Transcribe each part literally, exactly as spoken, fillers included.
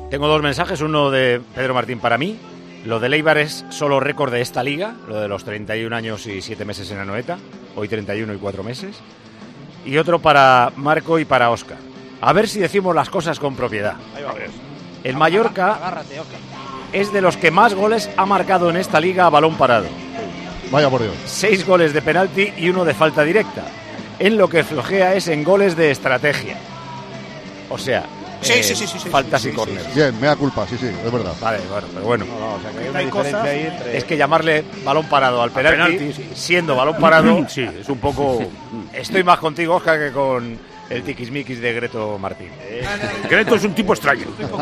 Tengo dos mensajes, uno de Pedro Martín para mí. Lo de Eibar es solo récord de esta liga, lo de los treinta y un años y siete meses en Anoeta, hoy treinta y uno y cuatro meses. Y otro para Marco y para Óscar. A ver si decimos las cosas con propiedad. Ahí va. El Mallorca Agárrate, Óscar. es de los que más goles ha marcado en esta liga a balón parado. Vaya por Dios. Seis goles de penalti y uno de falta directa. En lo que flojea es en goles de estrategia. O sea, Sí, eh, sí, sí, sí, sí, faltas sí, y sí, córneres. sí, Bien, me da culpa, sí, sí, es verdad. Vale, bueno, pero bueno. No, no, o sea, que hay una Hay diferencia cosas- ahí entre... Es que llamarle balón parado al penalti, penalti, sí. siendo balón parado, Sí, es un poco... estoy más contigo, Óscar, que con el tiquismiquis de Greto Martín. Greto es un tipo extraño.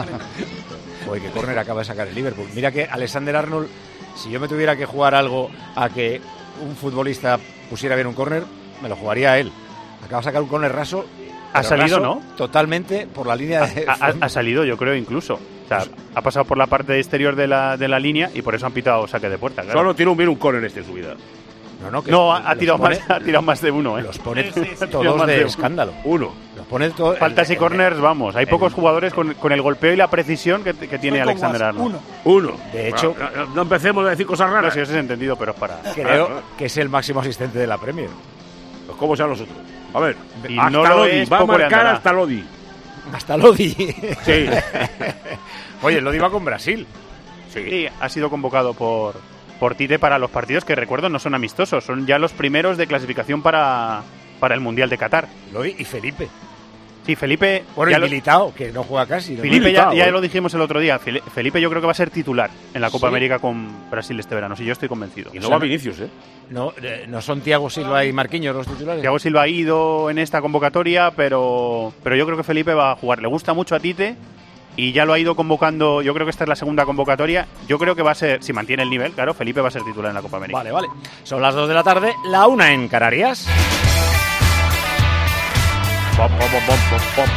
Joder, que córner acaba de sacar el Liverpool. Mira que Alexander Arnold, si yo me tuviera que jugar algo a que un futbolista pusiera bien un córner, me lo jugaría a él. Acaba de sacar un córner raso. Ha pero salido, raso ¿no? Totalmente por la línea de... Ha, ha- ha salido, yo creo, incluso. O sea, ha pasado por la parte exterior de la, de la línea y por eso han pitado saque de puerta. Claro. Solo tiró un bien un córner este en su vida. No, no, que No, ha, ha los tirado pone- más, ha tirado más de uno, ¿eh? Los pone Sí, sí, sí. todos Más de de uno. escándalo. Uno. Los pone todo... Faltas y el- corners, vamos. Hay el- pocos jugadores con, con el golpeo y la precisión que, que tiene Soy como Alexander as- Arnold. Uno. Uno. De hecho- No, no- no empecemos a decir cosas No raras. sé si os he entendido, pero es para... Creo que es el máximo asistente de la Premier. Pues ¿cómo sean los otros? A ver. Y hasta no lo Lodi. es, Va a poco le marcar andará. hasta Lodi. Hasta Lodi. Sí. Oye, Lodi va con Brasil. Sí, ha sido convocado por, por Tite para los partidos que, recuerdo, no son amistosos. Son ya los primeros de clasificación para, para el Mundial de Qatar. Lodi y Felipe. Sí, Felipe... Bueno, ya y lo- Militao, que no juega casi. ¿no? Felipe ya, Militao, ya ¿eh? lo dijimos el otro día. Fili- Felipe yo creo que va a ser titular en la Copa ¿Sí? América con Brasil este verano. Sí, yo estoy convencido. Y O no sea, va Vinicius, ¿eh? No, eh, no son Thiago Silva y Marquinhos los titulares. Thiago Silva ha ido en esta convocatoria, pero, pero yo creo que Felipe va a jugar. Le gusta mucho a Tite y ya lo ha ido convocando. Yo creo que esta es la segunda convocatoria. Yo creo que va a ser, si mantiene el nivel, claro, Felipe va a ser titular en la Copa América. Vale, vale. Son las dos de la tarde, la una en Canarias. Pom, pom, pom, pom, pom, pom.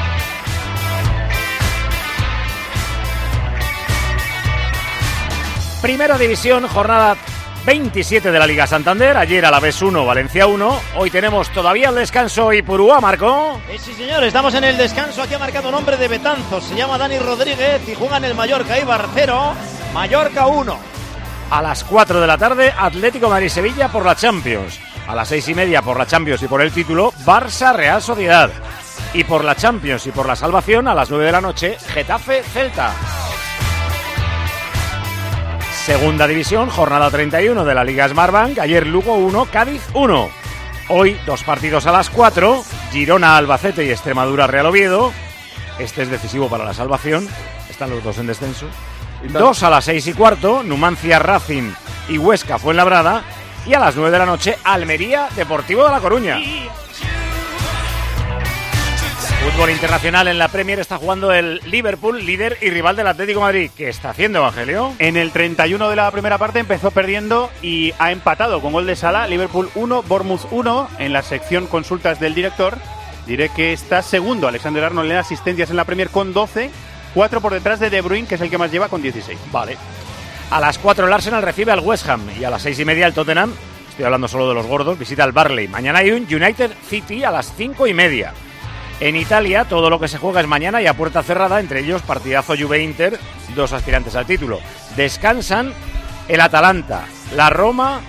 Primera división, jornada veintisiete de la Liga Santander. Ayer Alavés uno, Valencia uno. Hoy tenemos todavía el descanso y Purúa, Marco. Eh, sí, señor, estamos en el descanso. Aquí ha marcado un hombre de Betanzos. Se llama Dani Rodríguez y juega en el Mallorca. Eibar cero, Mallorca uno. A las cuatro de la tarde, Atlético Madrid-Sevilla por la Champions. A las seis y media por la Champions y por el título, Barça-Real Sociedad. Y por la Champions y por la salvación, a las nueve de la noche, Getafe-Celta. Segunda división, jornada treinta y uno de la Liga Smartbank. Ayer Lugo uno, Cádiz uno. Hoy dos partidos a las cuatro, Girona-Albacete y Extremadura-Real Oviedo. Este es decisivo para la salvación. Están los dos en descenso. Dos a las seis y cuarto, Numancia-Racing y Huesca-Fuenlabrada. Y a las nueve de la noche, Almería-Deportivo de La Coruña. Fútbol internacional en la Premier está jugando el Liverpool, líder y rival del Atlético de Madrid. ¿Qué está haciendo, Evangelio? En el treinta y uno de la primera parte empezó perdiendo y ha empatado con gol de Salah. Liverpool uno, Bournemouth uno. En la sección consultas del director diré que está segundo Alexander Arnold en asistencias en la Premier con doce, cuatro por detrás de De Bruyne, que es el que más lleva con dieciséis. Vale. A las cuatro el Arsenal recibe al West Ham y a las seis y media el Tottenham, estoy hablando solo de los gordos, visita al Burnley. Mañana hay un United City a las cinco y media. En Italia todo lo que se juega es mañana y a puerta cerrada, entre ellos partidazo Juve-Inter, dos aspirantes al título. Descansan el Atalanta, la Roma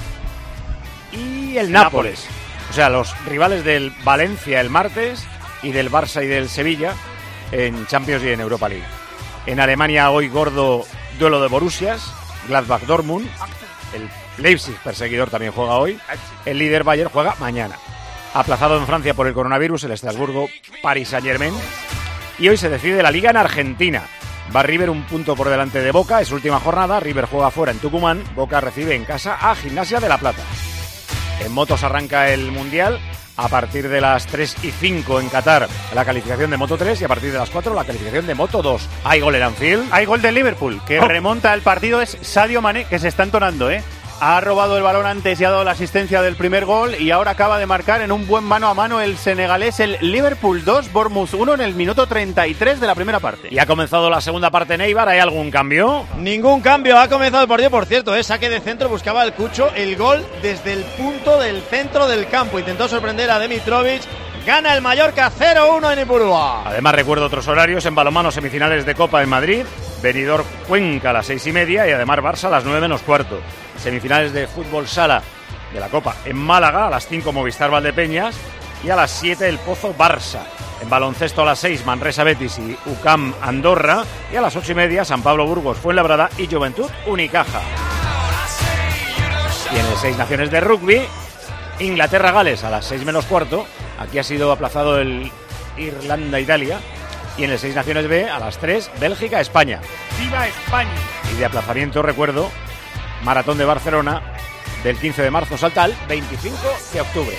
y el Nápoles. Nápoles. O sea, los rivales del Valencia el martes y del Barça y del Sevilla en Champions y en Europa League. En Alemania hoy gordo duelo de Borussias, Gladbach-Dortmund. El Leipzig, perseguidor, también juega hoy. El líder Bayern juega mañana. Aplazado en Francia por el coronavirus, el Estrasburgo, Paris Saint-Germain. Y hoy se decide la Liga en Argentina. Va River un punto por delante de Boca, es última jornada. River juega fuera en Tucumán, Boca recibe en casa a Gimnasia de La Plata. En motos arranca el Mundial. A partir de las tres y cinco en Qatar la calificación de Moto tres y a partir de las cuatro la calificación de Moto dos. Hay gol en Anfield. Hay gol del Liverpool, que Oh. remonta el partido, es Sadio Mané, que se está entonando, ¿eh? Ha robado el balón antes y ha dado la asistencia del primer gol y ahora acaba de marcar en un buen mano a mano el senegalés, el Liverpool dos, Bournemouth uno en el minuto treinta y tres de la primera parte. Y ha comenzado la segunda parte en Eibar. ¿Hay algún cambio? Ningún cambio, ha comenzado el partido, por cierto, ¿eh? Saque de centro, buscaba el Cucho, el gol desde el punto del centro del campo. Intentó sorprender a Dimitrovic, Gana el Mallorca cero uno en Ipurúa. Además recuerdo otros horarios en balonmano, semifinales de Copa en Madrid, Benidorm Cuenca a las seis y media y además Barça a las nueve menos cuarto. Semifinales de fútbol sala de la Copa en Málaga a las cinco Movistar Valdepeñas y a las siete el Pozo Barça. En baloncesto a las seis Manresa Betis y U C A M Andorra y a las ocho y media San Pablo Burgos Fuenlabrada y Juventud Unicaja. Y en el Seis Naciones de Rugby, Inglaterra-Gales a las seis menos cuarto. Aquí ha sido aplazado el Irlanda-Italia. Y en el Seis Naciones B, a las tres, Bélgica-España. ¡Viva España! Y de aplazamiento, recuerdo, Maratón de Barcelona, del quince de marzo salta al veinticinco de octubre.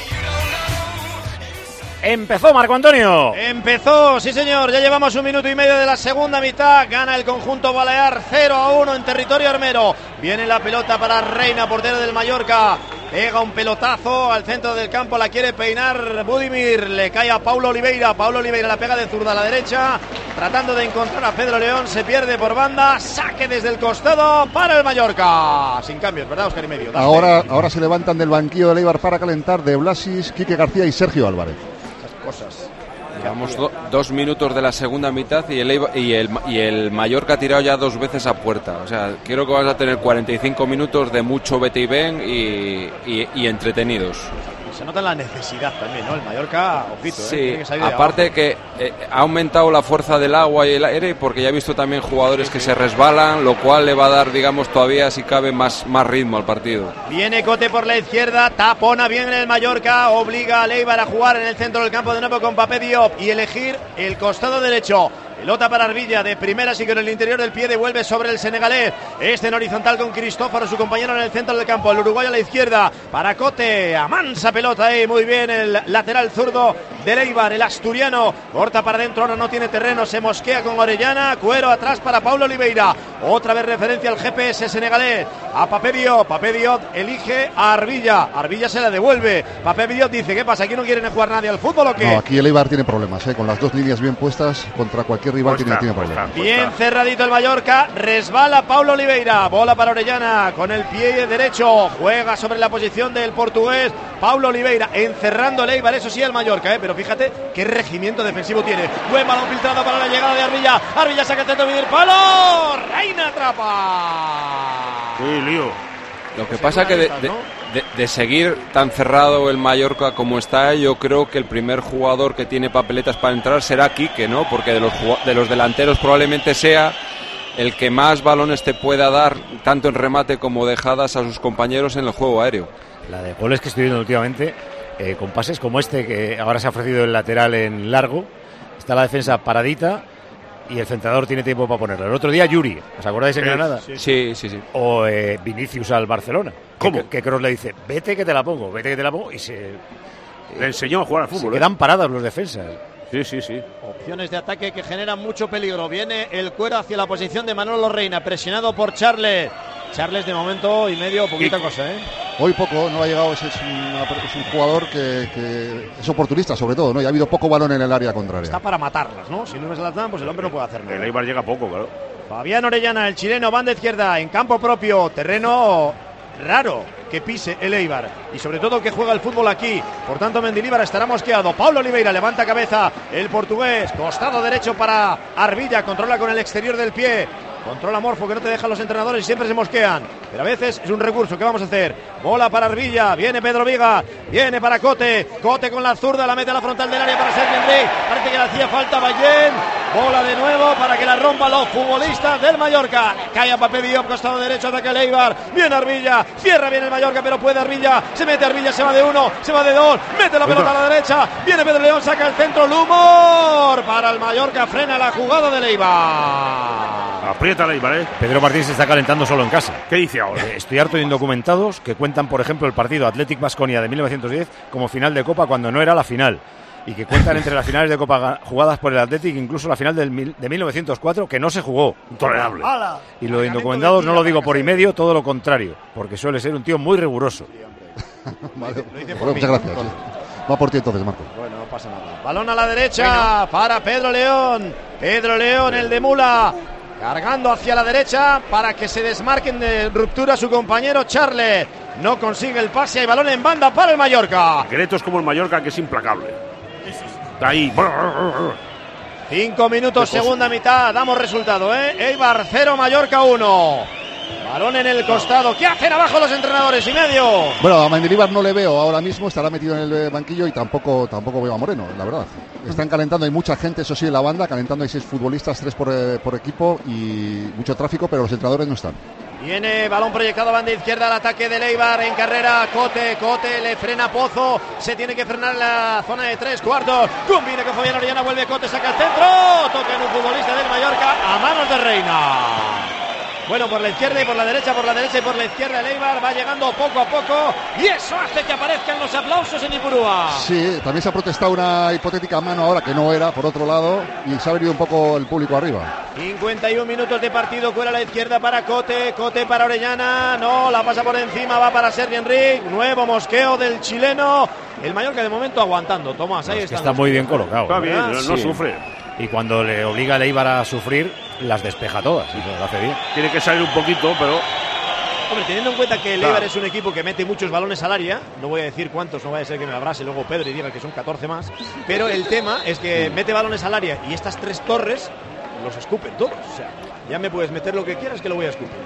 Empezó Marco Antonio. Empezó, sí señor, ya llevamos un minuto y medio de la segunda mitad. Gana el conjunto balear cero a uno en territorio armero. Viene la pelota para Reina, portero del Mallorca. Pega un pelotazo al centro del campo, la quiere peinar Budimir, le cae a Paulo Oliveira. Paulo Oliveira la pega de zurda a la derecha, tratando de encontrar a Pedro León, se pierde por banda, saque desde el costado para el Mallorca. Sin cambios, ¿verdad, Óscar y medio? Dante. Ahora, ahora se levantan del banquillo del Eibar para calentar De Blasis, Quique García y Sergio Álvarez. Cosas. Llevamos do, dos minutos de la segunda mitad y el, y, el, y el Mallorca ha tirado ya dos veces a puerta. O sea, creo que vas a tener cuarenta y cinco minutos de mucho vete y ven y, y, y entretenidos. Se nota la necesidad también, ¿no? El Mallorca, ojito, ¿eh? Sí, Tiene que salir de aparte abajo. que eh, ha aumentado la fuerza del agua y el aire, porque ya he visto también jugadores que se resbalan, lo cual le va a dar, digamos, todavía, si cabe, más, más ritmo al partido. Viene Cote por la izquierda, tapona bien el Mallorca, obliga a Leibar a jugar en el centro del campo de nuevo con Papé Diop y elegir el costado derecho. Pelota para Arbilla, de primera, sí que en el interior del pie devuelve sobre el senegalés. Este en horizontal con Cristóforo, su compañero en el centro del campo. El uruguayo a la izquierda, para Cote, amansa pelota ahí, muy bien el lateral zurdo del Eibar, el asturiano. Corta para adentro, ahora no tiene terreno, se mosquea con Orellana. Cuero atrás para Paulo Oliveira. Otra vez referencia al G P S senegalés. A Papé Diop, Papé Diop elige a Arbilla. Arbilla se la devuelve. Papé Diop dice, ¿qué pasa? ¿Aquí no quieren jugar nadie al fútbol o qué? No, aquí el Eibar tiene problemas, ¿eh? Con las dos líneas bien puestas contra cualquier rival Pues tiene, está, tiene pues problemas. está. Bien cerradito el Mallorca, resbala Paulo Oliveira, bola para Orellana con el pie derecho, juega sobre la posición del portugués Paulo Oliveira, encerrando el Eibar, eso sí el Mallorca, ¿eh? Pero fíjate qué regimiento defensivo tiene. Buen balón filtrado para la llegada de Arbilla, Arbilla saca el centro de palo, Reina atrapa. Sí, lío. Lo que pasa que de, de, de, de seguir tan cerrado el Mallorca como está, yo creo que el primer jugador que tiene papeletas para entrar será Quique, ¿no? Porque de los, de los delanteros probablemente sea el que más balones te pueda dar, tanto en remate como dejadas a sus compañeros en el juego aéreo. La de goles que estoy viendo últimamente, eh, con pases como este, que ahora se ha ofrecido el lateral en largo, está la defensa paradita y el centrador tiene tiempo para ponerlo. El otro día Yuri, ¿os acordáis en Sí, Granada? Sí, sí, sí. sí. O eh, Vinicius al Barcelona. ¿Cómo? Que, que Kroos le dice, vete que te la pongo, vete que te la pongo, y se, Le enseñó a jugar al se fútbol. ¿eh? quedan parados los defensas. Sí, sí, sí. Opciones de ataque que generan mucho peligro. Viene el Cuero hacia la posición de Manolo Reina, presionado por Charles. Charles de momento y medio, poquita Y- cosa, ¿eh? Hoy poco, no ha llegado, ese es, una- es un jugador que, que es oportunista sobre todo, ¿no? Y ha habido poco balón en el área contraria. Está para matarlas, ¿no? Si no se las dan, pues el hombre no puede hacer El nada. Eibar llega poco, claro. Fabián Orellana, el chileno, banda izquierda, en campo propio, terreno raro que pise el Eibar y sobre todo que juega el fútbol aquí. Por tanto, Mendilibar estará mosqueado. Pablo Oliveira levanta cabeza, el portugués, costado derecho para Arbilla, controla con el exterior del pie. Controla Morfo, que no te dejan los entrenadores y siempre se mosquean. Pero a veces es un recurso. ¿Qué vamos a hacer? Bola para Arbilla. Viene Pedro Viga. Viene para Cote. Cote con la zurda. La mete a la frontal del área para Sergio Enrique. Parece que le hacía falta Ballén. Bola de nuevo para que la rompa los futbolistas del Mallorca. Cae a Papé Diop, costado derecho, ataca el Eibar. Viene Arbilla. Cierra bien el Mallorca, pero puede Arbilla. Se mete Arbilla, se va de uno, se va de dos. Mete la pelota a la derecha. Viene Pedro León, saca el centro. Lumor para el Mallorca. Frena la jugada del Eibar. Aprieta el Eibar, ¿eh? Pedro Martín se está calentando solo en casa. ¿Qué dice ahora? Eh, Estoy harto de indocumentados que cuentan, por ejemplo, el partido Athletic Baskonia de mil novecientos diez como final de Copa cuando no era la final. Y que cuentan entre las finales de Copa ga- jugadas por el Athletic, incluso la final del mil- de mil novecientos cuatro, que no se jugó. Intolerable. Y lo de indocumentados no lo digo por y medio, todo lo contrario, porque suele ser un tío muy riguroso. Vale. Lo hice por Bueno, mí. muchas gracias. sí. Va por ti entonces, Marco. Bueno, no pasa nada. Balón a la derecha para Pedro León. Pedro León, el de Mula. Cargando hacia la derecha para que se desmarquen de ruptura su compañero Charles. No consigue el pase. Hay balón en banda para el Mallorca. Gretos como el Mallorca, que es implacable. Ahí. Cinco minutos, segunda mitad. Damos resultado, ¿eh? Eibar cero, Mallorca uno. Balón en el costado. ¿Qué hacen abajo los entrenadores y medio? Bueno, a Mendilibar no le veo ahora mismo, estará metido en el banquillo y tampoco tampoco veo a Moreno, la verdad. Están calentando, hay mucha gente, eso sí, en la banda, calentando, hay seis futbolistas, tres por, eh, por equipo y mucho tráfico, pero los entrenadores no están. Viene balón proyectado, banda izquierda, al ataque del Eibar en carrera. Cote, Cote, le frena Pozo. Se tiene que frenar en la zona de tres cuartos. Combina con Fabián Orellana, vuelve Cote, saca el centro. Toca en un futbolista del Mallorca a manos de Reina. Bueno, por la izquierda y por la derecha, por la derecha y por la izquierda el Eibar va llegando poco a poco y eso hace que aparezcan los aplausos en Ipurúa. Sí, también se ha protestado una hipotética mano ahora que no era, por otro lado, y se ha venido un poco el público arriba. cincuenta y un minutos de partido, cuela a la izquierda para Cote, Cote para Orellana, no, la pasa por encima, va para Sergi Enric, nuevo mosqueo del chileno, el Mallorca de momento aguantando. Tomás, ahí no, es está. Que está muy bien colocado. Está bien, no, no sí. sufre. Y cuando le obliga a Eibar a sufrir, las despeja todas, y lo hace bien. Tiene que salir un poquito, pero... Hombre, teniendo en cuenta que el claro. Eibar es un equipo que mete muchos balones al área, no voy a decir cuántos, no vaya a ser que me abrase luego Pedro y diga que son catorce más, pero el tema es que mete balones al área y estas tres torres los escupen todos. O sea, ya me puedes meter lo que quieras que lo voy a escupir.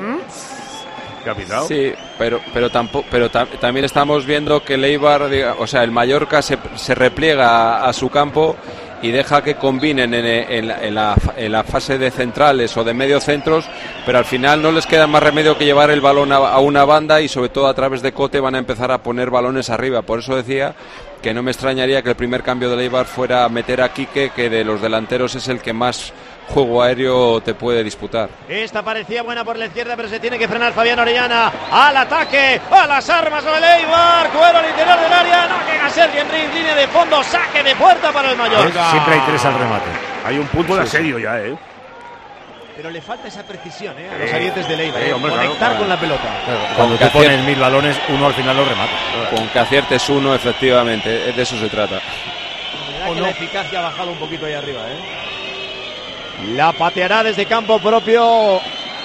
¿Qué ha pitado? Sí, pero pero tampoco pero ta también estamos viendo que el Eibar, diga, o sea, el Mallorca se, se repliega a, a su campo y deja que combinen en, en, la, en, la, en la fase de centrales o de medio centros, pero al final no les queda más remedio que llevar el balón a, a una banda y sobre todo a través de Cote van a empezar a poner balones arriba. Por eso decía que no me extrañaría que el primer cambio del Eibar fuera meter a Quique, que de los delanteros es el que más juego aéreo te puede disputar. Esta parecía buena por la izquierda, pero se tiene que frenar Fabián Orellana. Al ataque, a las armas del Eibar. Cuero al interior del área. No llega Sergi Enric, línea de fondo, saque de puerta para el Mallorca. Siempre hay tres al remate. Hay un punto de asedio ya, ¿eh? Pero le falta esa precisión, ¿eh? A los arientes del Eibar. Sí, ¿eh? hombre, Conectar claro, con la pelota. Cuando tú pones mil balones, uno al final lo remata. Con que aciertes uno, efectivamente, de eso se trata. La, que la eficacia ha bajado un poquito ahí arriba, ¿eh? La pateará desde campo propio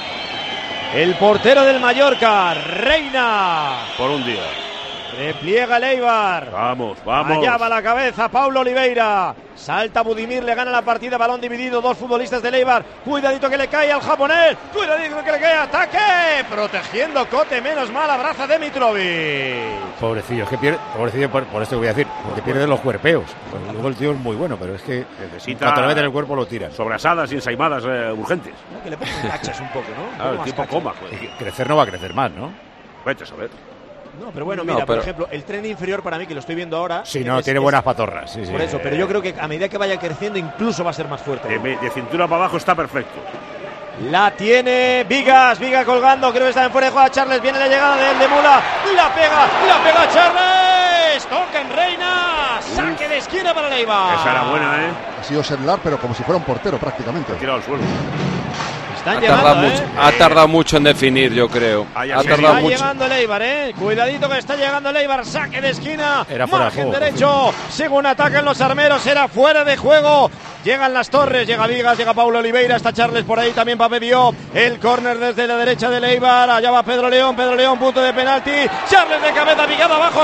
el portero del Mallorca, Reina. Por un día. Repliega el Eibar. Vamos, vamos. Allá va la cabeza Paulo Oliveira. Salta Budimir, le gana la partida. Balón dividido, dos futbolistas del Eibar. Cuidadito que le cae al japonés. Cuidadito que le cae. Ataque. Protegiendo Cote, menos mal. Abraza Dimitrovic. Pobrecillo, es que pierde. Pobrecillo, por, por esto que voy a decir. Porque pierde los cuerpeos. Pues luego el tío es muy bueno, pero es que necesita cuando le meten el cuerpo lo tiran. Sobrasadas y ensaimadas eh, urgentes. No, que le pongan cachas un poco, ¿no? Claro, el tipo coma. Y que crecer no va a crecer más, ¿no? Vete a saber. No, pero bueno, No, mira, pero... por ejemplo, el tren inferior para mí, que lo estoy viendo ahora... Sí, no, es, tiene es, buenas patorras. Sí, sí. Por eso, pero yo creo que a medida que vaya creciendo incluso va a ser más fuerte. De, de cintura para abajo está perfecto. La tiene Vigas, Vigas colgando, creo que está en fuera de juego Charles, viene la llegada del de Mula, la pega, la pega Charles, toca en Reina, saque de esquina para el Eibar. Esa era buena, ¿eh? Ha sido Sedlar, pero como si fuera un portero prácticamente. Ha tirado al suelo. Están Ha llegando, tardado, ¿eh? mucho, ha tardado mucho en definir, yo creo. Ahí Ha así. tardado Está mucho. llegando el Eibar, ¿eh? Cuidadito que está llegando el Eibar, saque de esquina, Era fuera de margen juego. derecho, según atacan los armeros, era fuera de juego. Llegan las torres, llega Vigas, llega Paulo Oliveira, está Charles por ahí, también Pape Dio, el córner desde la derecha del Eibar, allá va Pedro León, Pedro León, punto de penalti, Charles de cabeza, picada abajo,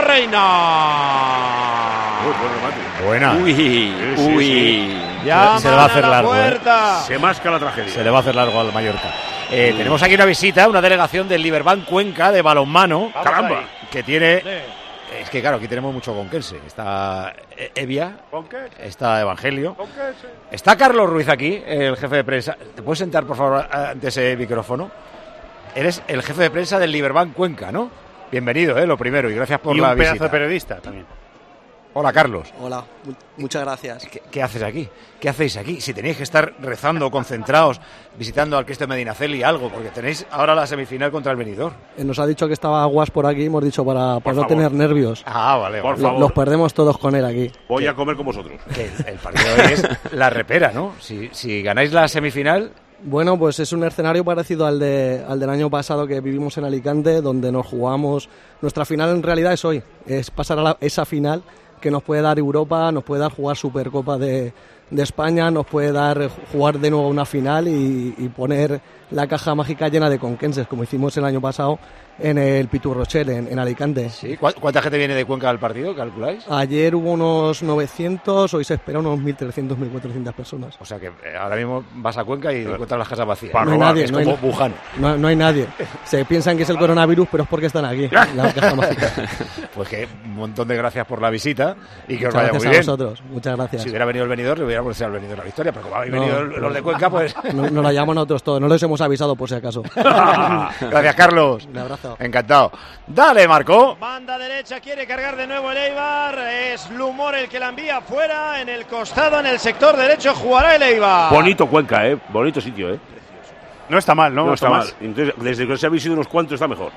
Reina. Muy buen remate. Buena. Uy, sí, uy. sí. Llaman Se le va a hacer la largo, ¿eh? puerta. Se masca la tragedia. Se le va a hacer largo al Mallorca. Eh, tenemos aquí una visita, una delegación del Liberbank Cuenca de balonmano. Caramba. Que tiene... Sí. Es que claro, aquí tenemos mucho conquense. Está eh, Evia, ¿Con qué? está Evangelio. ¿Con qué? Está Carlos Ruiz aquí, el jefe de prensa. ¿Te puedes sentar, por favor, ante ese micrófono? Eres el jefe de prensa del Liberbank Cuenca, ¿no? Bienvenido, eh, lo primero, y gracias por y la un pedazo visita. de periodista también. Hola, Carlos. Hola, mu muchas gracias. ¿Qué, ¿Qué haces aquí? ¿Qué hacéis aquí? Si tenéis que estar rezando, concentrados, visitando al Cristo Medinaceli, algo, porque tenéis ahora la semifinal contra el Benidorm. Eh, nos ha dicho que estaba Aguas por aquí, hemos dicho para, para no favor. tener nervios. Ah, vale, Por vale. Lo- favor. Los perdemos todos con él aquí. Voy a comer con vosotros. Que el, el partido de hoy es la repera, ¿no? Si, si ganáis la semifinal, Bueno, pues es un escenario parecido al, de, al del año pasado que vivimos en Alicante, donde nos jugamos. Nuestra final en realidad es hoy, es pasar a la- esa final que nos puede dar Europa, nos puede dar jugar Supercopa de, de España nos puede dar jugar de nuevo una final y, y poner la caja mágica llena de conquenses, como hicimos el año pasado en el Pitu Rochelle, en, en Alicante. ¿Sí? ¿Cuánta gente viene de Cuenca al partido, calculáis? Ayer hubo unos novecientos, hoy se espera unos mil trescientos, mil cuatrocientas personas. O sea que eh, ahora mismo vas a Cuenca y encuentras las casas vacías. No hay nadie, es no hay como na- Wuhan. No, no hay nadie. Se piensan que es el coronavirus, pero es porque están aquí, la caja mágica. Pues que un montón de gracias por la visita y que os Muchas vaya gracias muy a bien. vosotros, muchas gracias. Si hubiera venido el venidor, le hubiéramos deseado el venidor la victoria, pero como habéis No, venido los de Cuenca, pues... No, nos la llaman nosotros todos, no les hemos avisado por si acaso. Gracias, Carlos. Un abrazo. Encantado. Dale, Marco. Banda derecha, quiere cargar de nuevo el Eibar. Es Lumor el que la envía fuera. En el costado, en el sector derecho, jugará el Eibar. Bonito Cuenca, ¿eh? Bonito sitio, ¿eh? No está mal, ¿no? No está Tomás? mal. Entonces, desde que se habéis ido unos cuantos está mejor.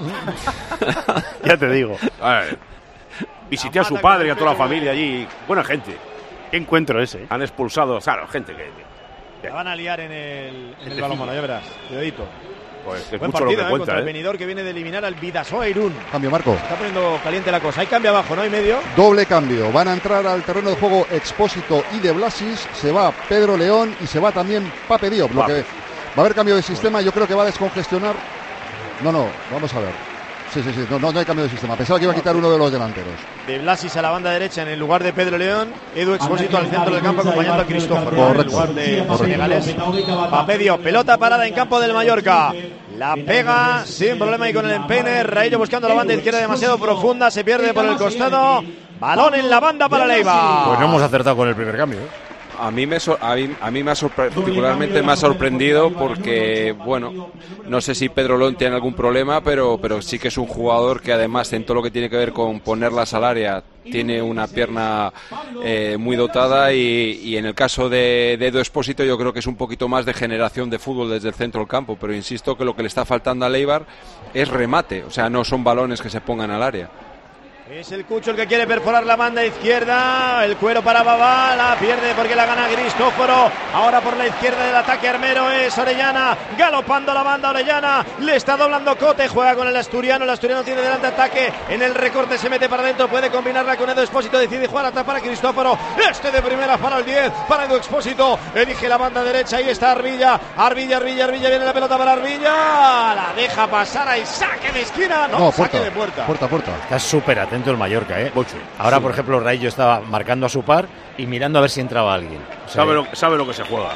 Ya te digo. A ver, visité a su padre y a toda la familia allí. Buena gente. Qué encuentro ese. Han expulsado, claro, gente que... La van a liar en el, en el balonmano, ya verás. Cuidadito. Pues es Buen mucho partido, lo que eh, cuenta, contra el ¿eh? venidor que viene de eliminar al Vidasoa Irún. Cambio, Marco. Está poniendo caliente la cosa. Hay cambio abajo, ¿no? Y medio. Doble cambio. Van a entrar al terreno de juego Expósito y De Blasis. Se va Pedro León y se va también Pape Diop. Lo Pape. que va a haber cambio de sistema. Yo creo que va a descongestionar. No, no, vamos a ver. Sí, sí, sí. No, no, no hay cambio de sistema. Pensaba que iba a quitar uno de los delanteros. De Blasis a la banda derecha en el lugar de Pedro León. Edu Expósito al centro del campo acompañando a Cristóforo. En el Correcto. lugar de los Correcto. senegales. Pape Diop. Pelota parada en campo del Mallorca. La pega sin problema y con el empeine. Raillo buscando la banda izquierda demasiado profunda. Se pierde por el costado. Balón en la banda para el Eibar. Pues no hemos acertado con el primer cambio, ¿eh? A mí me so- a mí, a mí me ha sorpre- particularmente me ha sorprendido porque, bueno, no sé si Pedro León tiene algún problema, pero pero sí que es un jugador que además en todo lo que tiene que ver con ponerlas al área tiene una pierna eh, muy dotada y, y en el caso de, de Edu Expósito yo creo que es un poquito más de generación de fútbol desde el centro del campo, pero insisto que lo que le está faltando al Eibar es remate, o sea, no son balones que se pongan al área. Es el Cucho el que quiere perforar la banda izquierda. El cuero para Babá. La pierde porque la gana Cristóforo. Ahora por la izquierda del ataque Armero es Orellana. Galopando la banda Orellana. Le está doblando Cote. Juega con el asturiano. El asturiano tiene delante ataque. En el recorte se mete para adentro. Puede combinarla con Edu Expósito. Decide jugar a tapar a Cristóforo. Este de primera para el diez. Para Edu Expósito. Elige la banda derecha. Ahí está Arbilla. Arbilla, Arbilla, Arbilla. Viene la pelota para Arbilla. La deja pasar ahí. Saque de esquina. No, No, saque puerta, de puerta. puerta, puerta. Está súper atento el Mallorca, ¿eh? Ahora, por ejemplo, Raillo estaba marcando a su par y mirando a ver si entraba alguien. O sea, Sabe lo, sabe lo que se juega.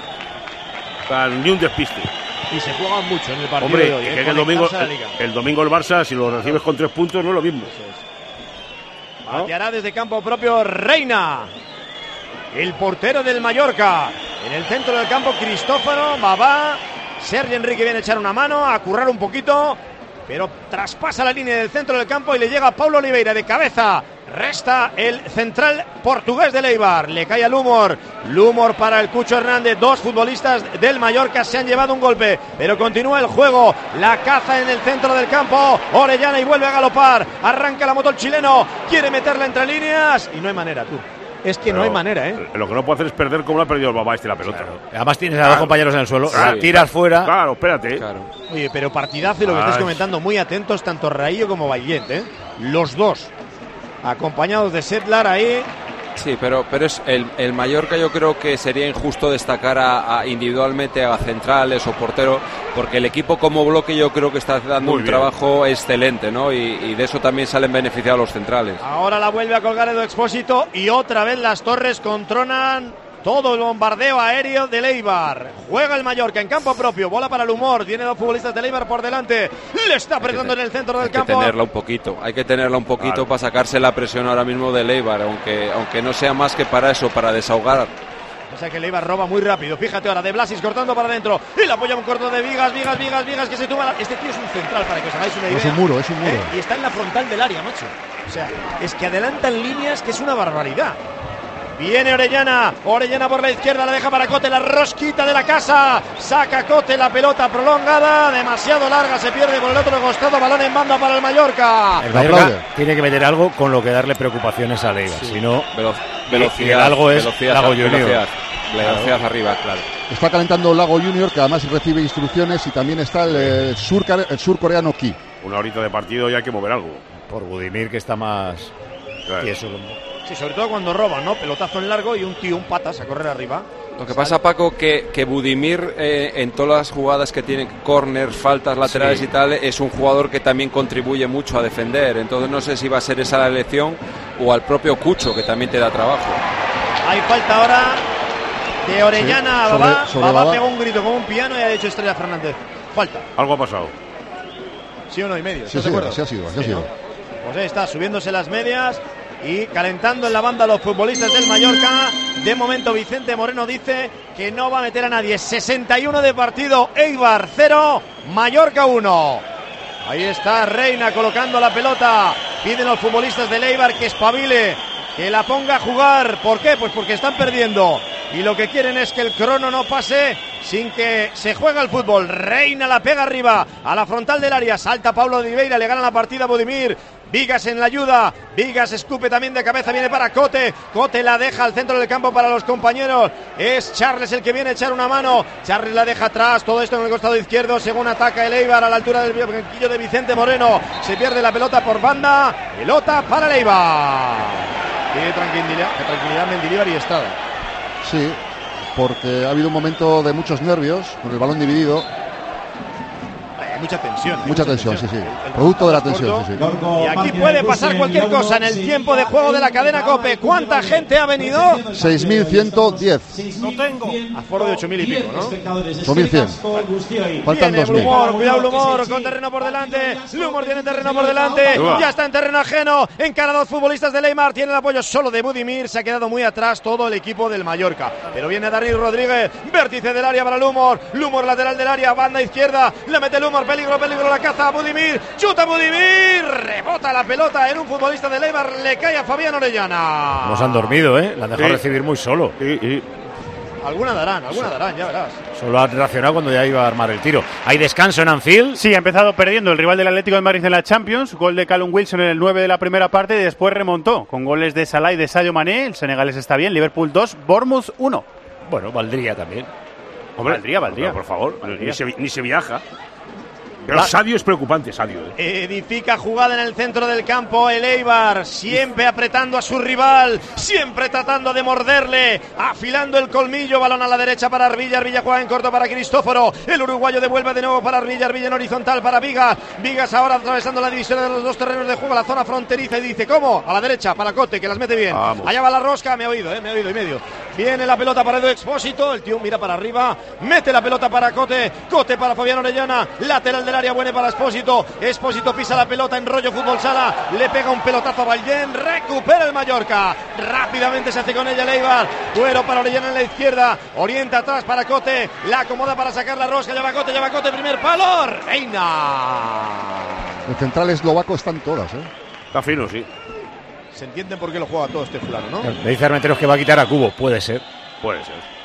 O sea, ni un despiste. Y se juega mucho en el partido Hombre, de hoy. que ¿eh? el domingo, Conectarse a la liga. el, el domingo el Barça, si lo recibes con tres puntos, no es lo mismo. Pateará desde campo propio Reina, el portero del Mallorca. En el centro del campo Cristóforo, Babá. Sergio Enrique viene a echar una mano, a currar un poquito, pero traspasa la línea del centro del campo y le llega a Paulo Oliveira de cabeza. Resta el central portugués del Eibar. Le cae al Lumor. Lumor para el Cucho Hernández. Dos futbolistas del Mallorca se han llevado un golpe, pero continúa el juego. La caza en el centro del campo. Orellana y vuelve a galopar. Arranca la moto el chileno. Quiere meterla entre líneas y no hay manera, tú. Es que Pero no hay manera, ¿eh? Lo que no puede hacer es perder como lo ha perdido el Babá este la pelota. claro. Además tienes a dos compañeros en el suelo, Sí. la tiras fuera. Claro, espérate. Claro. Oye, pero partidazo y lo que Ay. estás comentando, muy atentos tanto Raillo como Vallent, ¿eh? Los dos, acompañados de Setlar ahí. Sí, pero, pero es el, el Mallorca yo creo que sería injusto destacar a, a individualmente a centrales o portero, porque el equipo como bloque yo creo que está dando Muy un bien. trabajo excelente, ¿no? Y, y de eso también salen beneficiados los centrales. Ahora la vuelve a colgar Edu Expósito y otra vez las Torres controlan todo el bombardeo aéreo del Eibar. Juega el Mallorca en campo propio, bola para el Humor, tiene dos futbolistas del Eibar por delante, le está apretando en el centro del Hay que campo. tenerla un poquito, hay que tenerla un poquito Claro. para sacarse la presión ahora mismo del Eibar, aunque, aunque no sea más que para eso, para desahogar. O sea que el Eibar roba muy rápido. Fíjate ahora de Blasis cortando para adentro. Y la apoya un corto de Vigas, Vigas, Vigas, Vigas que se tumba. La... Este tío es un central para que os hagáis una idea. Es un muro, es un muro. ¿Eh? Y está en la frontal del área, macho. O sea, es que adelantan líneas que es una barbaridad. Viene Orellana, Orellana por la izquierda, la deja para Cote, la rosquita de la casa, saca Cote la pelota prolongada, demasiado larga, se pierde por el otro costado, balón en banda para el Mallorca. El Aplaude. Mallorca tiene que meter algo con lo que darle preocupaciones a Leiva, si no, Velo- y velocidad, el algo es velocidad, Lago Junior. velocidad, velocidad arriba, claro. Está calentando Lago Junior, que además recibe instrucciones, y también está el, eh, sur, el surcoreano Ki. Una horita de partido y hay que mover algo. por Budimir, que está más Claro. tieso. Sí, sobre todo cuando roban, ¿no? Pelotazo en largo y un tío, un patas a correr arriba. Lo que pasa, Paco, que, que Budimir eh, en todas las jugadas que tiene corners, faltas laterales sí. y tal, es un jugador que también contribuye mucho a defender. Entonces no sé si va a ser esa la elección o al propio Cucho, que también te da trabajo. Hay falta ahora de Orellana sí, a Babá. sobre, sobre Babá Babá pegó un grito como un piano y ha dicho Estrella Fernández. Falta. Algo ha pasado. ¿Sí o no? Y medio. Sí, sí, sí, sí ha sido, sí ha sido. ¿No? Pues ahí está, subiéndose las medias y calentando en la banda a los futbolistas del Mallorca. De momento Vicente Moreno dice que no va a meter a nadie. sesenta y uno de partido, Eibar cero, Mallorca uno. Ahí está Reina colocando la pelota. Piden los futbolistas del Eibar que espabile, que la ponga a jugar. ¿Por qué? Pues porque están perdiendo. Y lo que quieren es que el crono no pase sin que se juegue el fútbol. Reina la pega arriba a la frontal del área. Salta Pablo Oliveira, le gana la partida a Budimir. Vigas en la ayuda, Vigas escupe también de cabeza, viene para Cote, Cote la deja al centro del campo para los compañeros, es Charles el que viene a echar una mano, Charles la deja atrás, todo esto en el costado izquierdo, según ataca el Eibar a la altura del banquillo de Vicente Moreno, se pierde la pelota por banda, pelota para el Eibar. Tiene tranquilidad, tranquilidad Mendilibar y Estrada. Sí, porque ha habido un momento de muchos nervios, con el balón dividido. Hay mucha tensión. Mucha, mucha tensión, tensión, sí, sí. El, el Producto de la tensión, sí, sí. Y aquí puede pasar cualquier cosa en el tiempo de juego de la cadena COPE. ¿Cuánta gente ha venido? seis mil ciento diez. No tengo. Aforo de ocho mil y pico, ¿no? ocho mil cien. Faltan dos mil. Lumor, cuidado Lumor, con terreno por delante. Lumor tiene terreno por delante. Ya está en terreno ajeno. Encara dos futbolistas de Leymar. Tiene el apoyo solo de Budimir. Se ha quedado muy atrás todo el equipo del Mallorca. Pero viene Dani Rodríguez. Vértice del área para Lumor. Lumor lateral del área. Banda izquierda. La mete Lumor. Peligro, peligro. La caza a Budimir. Chuta Budimir. Rebota la pelota en un futbolista de Leymar. Le cae a Fabián Orellana. Nos han dormido, ¿eh? La han dejado sí. recibir muy solo. Sí, sí. Alguna darán, alguna darán, ya verás. Solo ha reaccionado cuando ya iba a armar el tiro. ¿Hay descanso en Anfield? Sí, ha empezado perdiendo el rival del Atlético de Madrid en la Champions. Gol de Callum Wilson en el nueve de la primera parte y después remontó con goles de Salah y de Sadio Mané. El senegalés está bien. Liverpool dos, Bournemouth uno. Bueno, valdría también. Hombre, valdría, valdría. Por favor, valdría. Ni, se, ni se viaja. Pero La... Sadio es preocupante, Sadio. ¿eh? Edifica jugada en el centro del campo el Eibar, siempre apretando a su rival, siempre tratando de morderle, afilando el colmillo, balón a la derecha para Arbilla, Arbilla juega en corto para Cristóforo, el uruguayo devuelve de nuevo para Arbilla, Arbilla en horizontal para Vigas, Vigas ahora atravesando la división de los dos terrenos de juego, la zona fronteriza y dice, ¿cómo? A la derecha, para Cote, que las mete bien, Vamos. Allá va la rosca, me he oído, eh, me he oído y medio, viene la pelota para Edu Expósito, el tío mira para arriba, mete la pelota para Cote, Cote para Fabián Orellana, lateral del área buena para Expósito, Expósito pisa la pelota en rollo fútbol sala, le pega un pelotazo a Ballén, recupera el Mallorca, rápidamente se hace con ella el Eibar, Duero para Orellana en la izquierda, orienta atrás para Cote, la acomoda para sacar la rosca, lleva Cote, lleva Cote, primer palo, Reina. El central eslovaco están todas, ¿eh? Está fino, sí. Se entiende por qué lo juega todo este fulano, ¿no? Me dice Armenteros que va a quitar a Cubo, puede ser. Puede ser.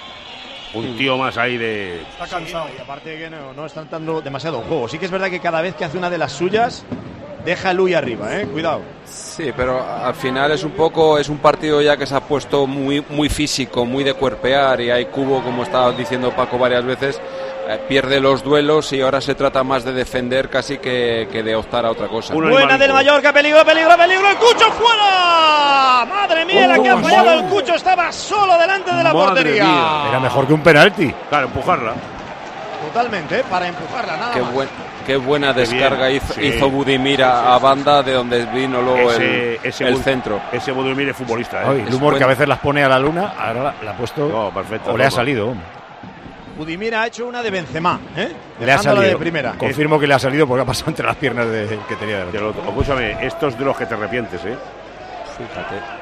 Un tío más ahí de... Está cansado. Sí, y aparte que no, no están dando demasiado juego. Sí que es verdad que cada vez que hace una de las suyas deja a Luis arriba, eh, cuidado. Sí, pero al final es un poco, es un partido ya que se ha puesto muy, muy físico, muy de cuerpear, y hay Cubo, como estaba diciendo Paco varias veces, eh, pierde los duelos y ahora se trata más de defender casi que, que de optar a otra cosa. Uno Buena del Mallorca, peligro, peligro, peligro, el Cucho fuera. Madre mía, oh, la que ha fallado el Cucho, estaba solo delante de la Madre portería. Mía. Era mejor que un penalti. Claro, empujarla. Totalmente, ¿eh? Para empujarla, nada Qué más. buen, qué buena Qué descarga hizo, sí. hizo Budimir a, sí, sí, a banda, de donde vino luego ese, el, ese el Bud, centro. Ese Budimir es futbolista, ¿eh? Ay, el humor que a veces las pone a la luna, ahora la, la ha puesto. No, perfecto. O le ha salido. Budimir ha hecho una de Benzema, ¿eh? Le ha salido. De primera. Confirmo que le ha salido porque ha pasado entre las piernas de, que tenía de lo, Escúchame, estos de los que te arrepientes, ¿eh? Fíjate.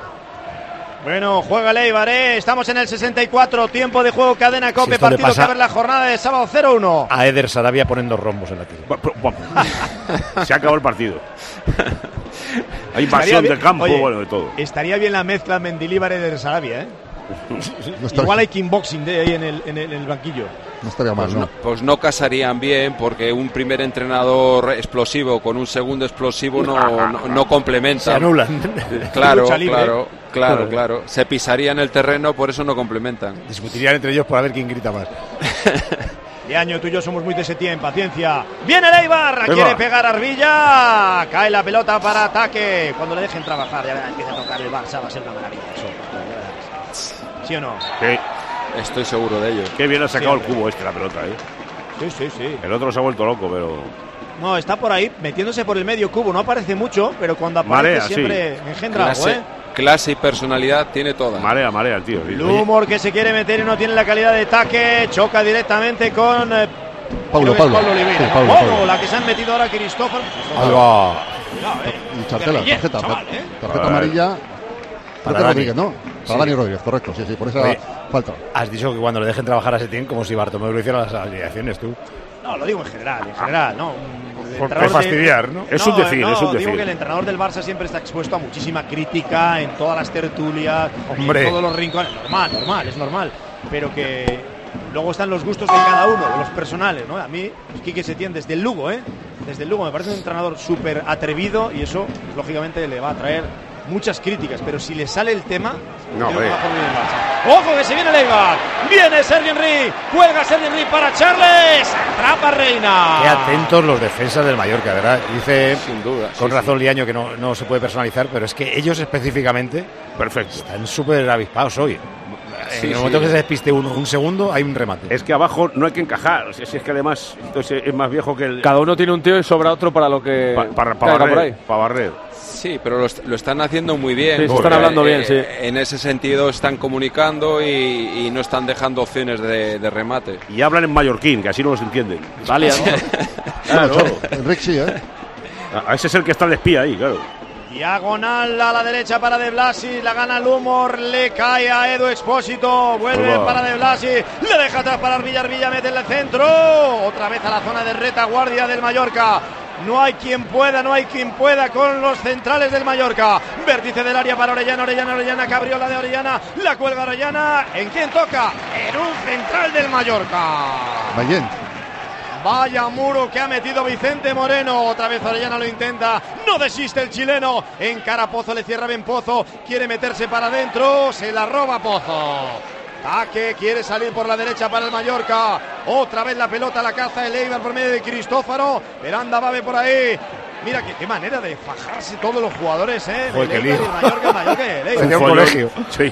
Bueno, juega el Eibar, ¿eh? Estamos en el sesenta y cuatro, tiempo de juego, cadena COPE, si partido que abre la jornada de sábado cero uno. A Eder Sarabia poniendo rombos en la tira. Se ha acabado el partido. Hay invasión del campo, Oye, bueno, de todo. Estaría bien la mezcla Mendilibar y de Sarabia, ¿eh? No Igual hay kickboxing de ahí en el, en el, en el banquillo. No estaría mal, pues ¿no? ¿no? Pues no casarían bien, porque un primer entrenador explosivo con un segundo explosivo no, no, no complementan. Se anulan. Claro, claro, claro, claro. Se pisarían el terreno, por eso no complementan. Discutirían entre ellos para ver quién grita más. Liaño, tú y yo somos muy de ese tiempo, paciencia. Viene el Eibar, Eva. quiere pegar Arbilla. Cae la pelota para ataque. Cuando le dejen trabajar, ya verás, empieza a tocar el Barça, va a ser una maravilla eso. ¿Sí o no? Sí. Estoy seguro de ello. Qué bien ha sacado Sí, el cubo este, la pelota, ¿eh? Sí, sí, sí. El otro se ha vuelto loco, pero... No, está por ahí, metiéndose por el medio cubo. No aparece mucho, pero cuando aparece Marea, siempre sí. engendra algo, Clase, ¿eh? clase y personalidad tiene toda. Marea, marea el tío. Sí. Lumor que se quiere meter y no tiene la calidad de ataque. Choca directamente con... Eh, Paulo, creo que es Paulo. Oliveira, Sí, ¿no? Paulo, ¡Oh! Paulo. La que se han metido ahora Cristóforo. Ahí va. Cuidado, eh. Y Chartela, Guerrillero, tarjeta, chaval, ¿eh? tarjeta Para- amarilla. para Para Dani. Rodríguez, ¿no? Para Sí. Dani Rodríguez, correcto, sí, sí, por esa Oye, falta. Has dicho que cuando le dejen trabajar a Setién, como si Bartomeu lo hiciera las alineaciones, tú. No, lo digo en general, en general, ¿no? El Por- entrenador por de- fastidiar, ¿no? Es un decir, no, es un digo decir. que el entrenador del Barça siempre está expuesto a muchísima crítica en todas las tertulias, Hombre. en todos los rincones. Normal, normal, es normal. Pero que luego están los gustos de cada uno, de los personales, ¿no? A mí, pues, Quique Setién, desde el Lugo, ¿eh? Desde el Lugo, me parece un entrenador súper atrevido y eso, pues, lógicamente, le va a traer muchas críticas. Pero si le sale el tema, No, creo que hombre. va por bien el Barça. ¡Ojo que se viene el Eibar! ¡Viene Sergi Henry! ¡Cuelga Sergi Henry para Charles! ¡Atrapa Reina! Qué atentos los defensas del Mallorca, ¿verdad? Dice Sin duda. con sí, razón Liaño que no, no se puede personalizar, pero es que ellos específicamente Perfecto. están súper avispados hoy. Sí, en el sí. momento que se despiste uno, un segundo, hay un remate. Es que abajo no hay que encajar. O sea, si es que además esto es, es más viejo que el... Cada uno tiene un tío y sobra otro para lo que Pa- para, caiga para por ahí. barrer, para barrer. Sí, pero lo, est- lo están haciendo muy bien. Sí, se porque, están hablando bien, sí. En ese sentido están comunicando y, y no están dejando opciones de, de remate. Y hablan en mallorquín, que así no los entienden. Vale, Claro. Enrique sí, ¿eh? A- a ese es el que está de espía ahí, claro. Diagonal a la derecha para De Blasi, la gana Lumor, le cae a Edu Expósito, vuelve Hola. para De Blasi, le deja atrás para Arbilla, Arbilla mete en el centro, otra vez a la zona de retaguardia del Mallorca. No hay quien pueda, no hay quien pueda con los centrales del Mallorca. Vértice del área para Orellana, Orellana, Orellana, Cabriola de Orellana, la cuelga Orellana. ¿En quién toca? En un central del Mallorca. Mayén. Vaya muro que ha metido Vicente Moreno. Otra vez Orellana lo intenta. No desiste el chileno. Encara Pozo, le cierra bien Pozo. Quiere meterse para adentro. Se la roba Pozo. Taque quiere salir por la derecha para el Mallorca. Otra vez la pelota la caza el Eibar por medio de Cristófaro. Pero anda Babe por ahí. Mira qué, qué manera de fajarse todos los jugadores, ¿eh? Joder, Del qué Eibar lío. y el Mallorca, el Mallorca y el Eibar. Sería un follón. colegio. Sí.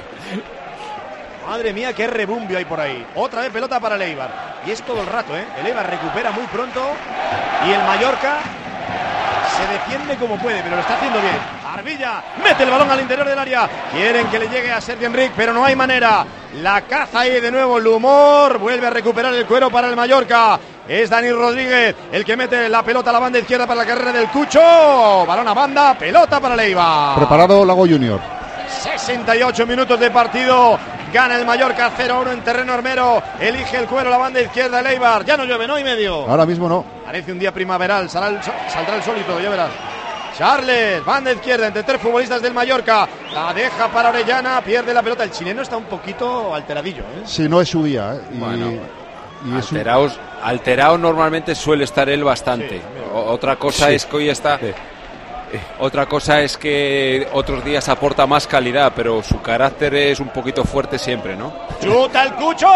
Madre mía, qué rebumbio hay por ahí. Otra vez pelota para el Eibar. Y es todo el rato, ¿eh? El Eibar recupera muy pronto. Y el Mallorca se defiende como puede, pero lo está haciendo bien. Arbilla mete el balón al interior del área. Quieren que le llegue a Sergi Enric, pero no hay manera. La caza ahí de nuevo el humor. Vuelve a recuperar el cuero para el Mallorca. Es Dani Rodríguez el que mete la pelota a la banda izquierda para la carrera del Cucho. Balón a banda, pelota para el Eibar. Preparado Lago Junior. sesenta y ocho minutos de partido. Gana el Mallorca cero a uno en terreno armero. Elige el cuero la banda izquierda el Eibar. Ya no llueve, no y medio. Ahora mismo no. Parece un día primaveral. Saldrá el, sol- saldrá el sol y todo, ya verás. Charles, banda izquierda entre tres futbolistas del Mallorca. La deja para Orellana, pierde la pelota. El chileno está un poquito alteradillo, ¿eh? Si no es su día, ¿eh? Y, Bueno, y es un- Alteraos, alterado normalmente suele estar él bastante. Sí, O- otra cosa Sí. es que hoy está. Sí. Otra cosa es que otros días aporta más calidad, pero su carácter es un poquito fuerte siempre, ¿no? Chuta el Cucho,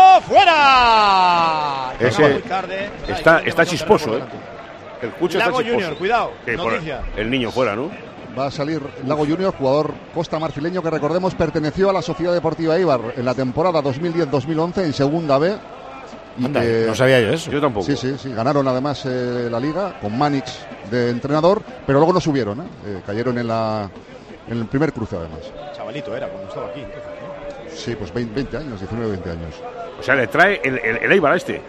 fuera. Ese Llegaba muy tarde. está- Ay, está tenemos chisposo, otra ¿eh? por El Cucho Lago está chisposo. Junior, cuidado, Sí, por- noticia. el niño fuera, ¿no? Va a salir Lago Junior, jugador costa marfileño que recordemos perteneció a la Sociedad Deportiva Eibar en la temporada dos mil diez dos mil once en segunda B. Y Anda, que- no sabía yo eso. Yo tampoco. Sí, sí, sí, ganaron además eh, la liga con Manix de entrenador, pero luego no subieron, ¿eh? Eh, cayeron en, la, en el primer cruce además. Chavalito era cuando estaba aquí. Sí, pues veinte, veinte años, diecinueve, veinte años. O sea, le trae el, el, el Eibar a este.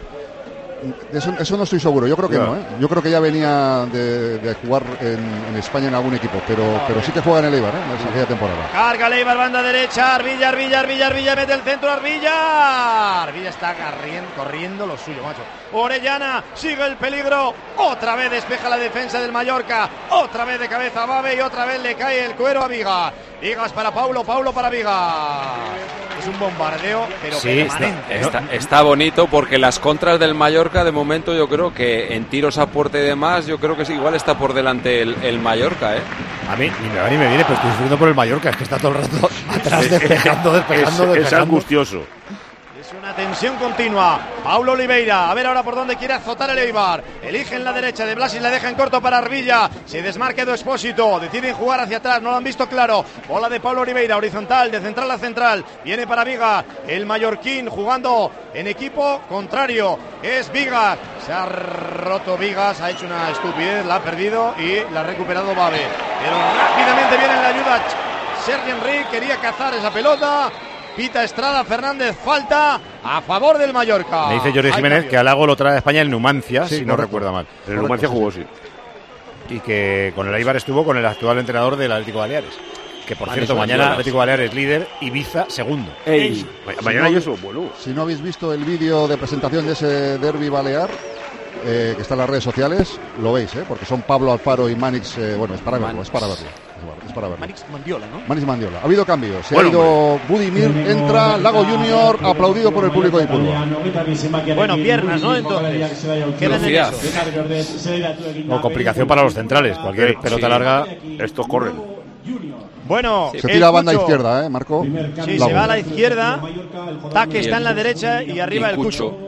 Eso, eso no estoy seguro, yo creo que Ya. no, ¿eh? Yo creo que ya venía de, de jugar en, en España en algún equipo, pero, pero sí que juega en el Eibar, ¿eh? En aquella temporada. Carga Leibar, banda derecha, Arbilla, Arbilla, Arbilla, Arbilla, mete el centro, Arbilla. Arbilla está corriendo, corriendo lo suyo, macho. Orellana, sigue el peligro. Otra vez despeja la defensa del Mallorca. Otra vez de cabeza a Babe y otra vez le cae el cuero a Viga. Vigas para Paulo, Paulo para Viga. Es un bombardeo, pero Sí, está- permanente. Está, está bonito porque las contras del Mallorca de momento yo creo que en tiros a puerta y demás yo creo que sí, igual está por delante el, el Mallorca, ¿eh? A mí ni me va ni me viene, pero estoy sufriendo por el Mallorca, es que está todo el rato atrás despejando, despejando, es, es despejando. angustioso. Es una tensión continua. Paulo Oliveira, a ver ahora por dónde quiere azotar el Eibar. Elige en la derecha de Blasis, la deja en corto para Arbilla. Se desmarca Edu Expósito. Deciden jugar hacia atrás, no lo han visto claro. Bola de Paulo Oliveira, horizontal, de central a central. Viene para Viga, el mallorquín jugando en equipo contrario. Es Vigas. Se ha roto Vigas, ha hecho una estupidez, la ha perdido y la ha recuperado Babe. Pero rápidamente viene en la ayuda Sergi Enric, quería cazar esa pelota. Pita Estrada Fernández, falta a favor del Mallorca. Me dice Jordi Jiménez que a Lago lo trae a España el Numancia, sí, si correcto. no recuerda mal. En el Numancia jugó, sí. Y que con el Eibar estuvo con el actual entrenador del Atlético Baleares. Que por Manis cierto, mañana Mandiola. Atlético Baleares líder, Ibiza segundo. Ey. Ma- Mañana y eso, bueno. Si no habéis visto el vídeo de presentación de ese derbi balear, eh, que está en las redes sociales, lo veis, ¿eh? Porque son Pablo Alfaro y Manix. Eh, bueno, es para verlo, es para verlo. Es para verlo. Manix Mandiola, ¿no? Manix Mandiola. Ha habido cambios. Se Bueno, ha ido Budimir, entra Lago Junior, aplaudido por el público de Ipurua. Bueno, piernas, ¿no? Entonces, quedan en Velocidad. eso. O complicación para los centrales. Cualquier Sí, pelota sí. larga. Estos corren. Bueno, Se tira a banda el Cucho. izquierda, ¿eh, Marco? Sí, Lago. se va a la izquierda. Taque Y está el- en la derecha y arriba y el Cucho. Cucho.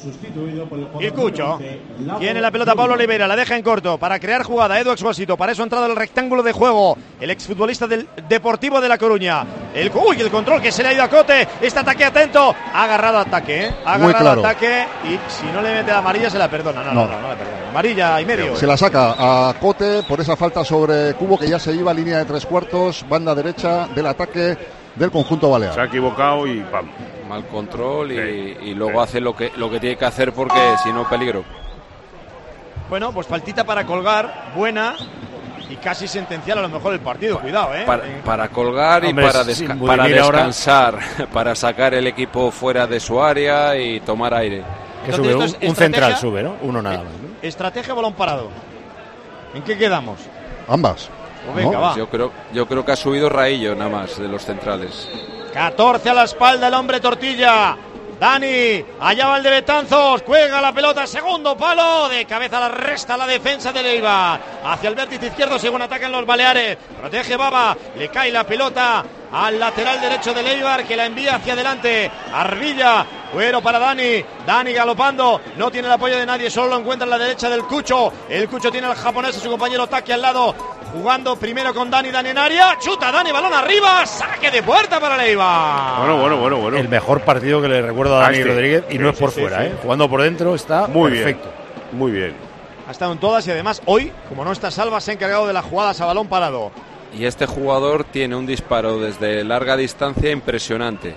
Y el Cucho. Tiene la pelota Pablo Oliveira, la deja en corto para crear jugada. Edu Expósito, para eso ha entrado el rectángulo de juego. El exfutbolista del Deportivo de La Coruña. El, uy, el control que se le ha ido a Cote. Este ataque atento. Ha agarrado ataque, ¿eh? Ha Muy agarrado claro. ataque y si no le mete la amarilla se la perdona. No, no, No. no, no le perdona. Amarilla y medio. Se la saca a Cote por esa falta sobre Cubo que ya se iba a línea de tres cuartos, banda derecha del ataque del conjunto balear. Se ha equivocado y pam. Mal control y, Sí. y luego hace lo que, lo que tiene que hacer porque si no peligro. Bueno, pues faltita para colgar, buena y casi sentenciar a lo mejor el partido. Cuidado, ¿eh? Para, para colgar y Hombre, para, sin desca- Budimir para ahora. descansar, para sacar el equipo fuera de su área y tomar aire. Que Entonces, sube, esto un, es un estrategia. central sube, ¿no? Uno nada más, ¿no? Estrategia balón parado. ¿En qué quedamos? Ambas. Pues venga, ¿no? va. Yo creo, yo creo que ha subido Raillo nada más de los centrales. catorce a la espalda el hombre Tortilla. Dani, allá va el de Betanzos, cuelga la pelota, segundo palo, de cabeza la resta la defensa de Eibar. Hacia el vértice izquierdo, según atacan los Baleares. Protege Baba, le cae la pelota al lateral derecho de Eibar que la envía hacia adelante. Arbilla, cuero para Dani, Dani galopando, no tiene el apoyo de nadie, solo lo encuentra en la derecha del Cucho. El Cucho tiene al japonés, a su compañero Taki al lado, jugando primero con Dani, Dani en área, chuta Dani, balón arriba, saque de puerta para el Eibar. Bueno, bueno, bueno, bueno. El mejor partido que le recuerdo a Ah, Dani este. Rodríguez y no Sí, es por sí, sí, fuera, sí. ¿eh? Jugando por dentro está Muy perfecto. bien. Muy bien. Ha estado en todas y además hoy, como no está Salva, se ha encargado de las jugadas a balón parado. Y este jugador tiene un disparo desde larga distancia impresionante.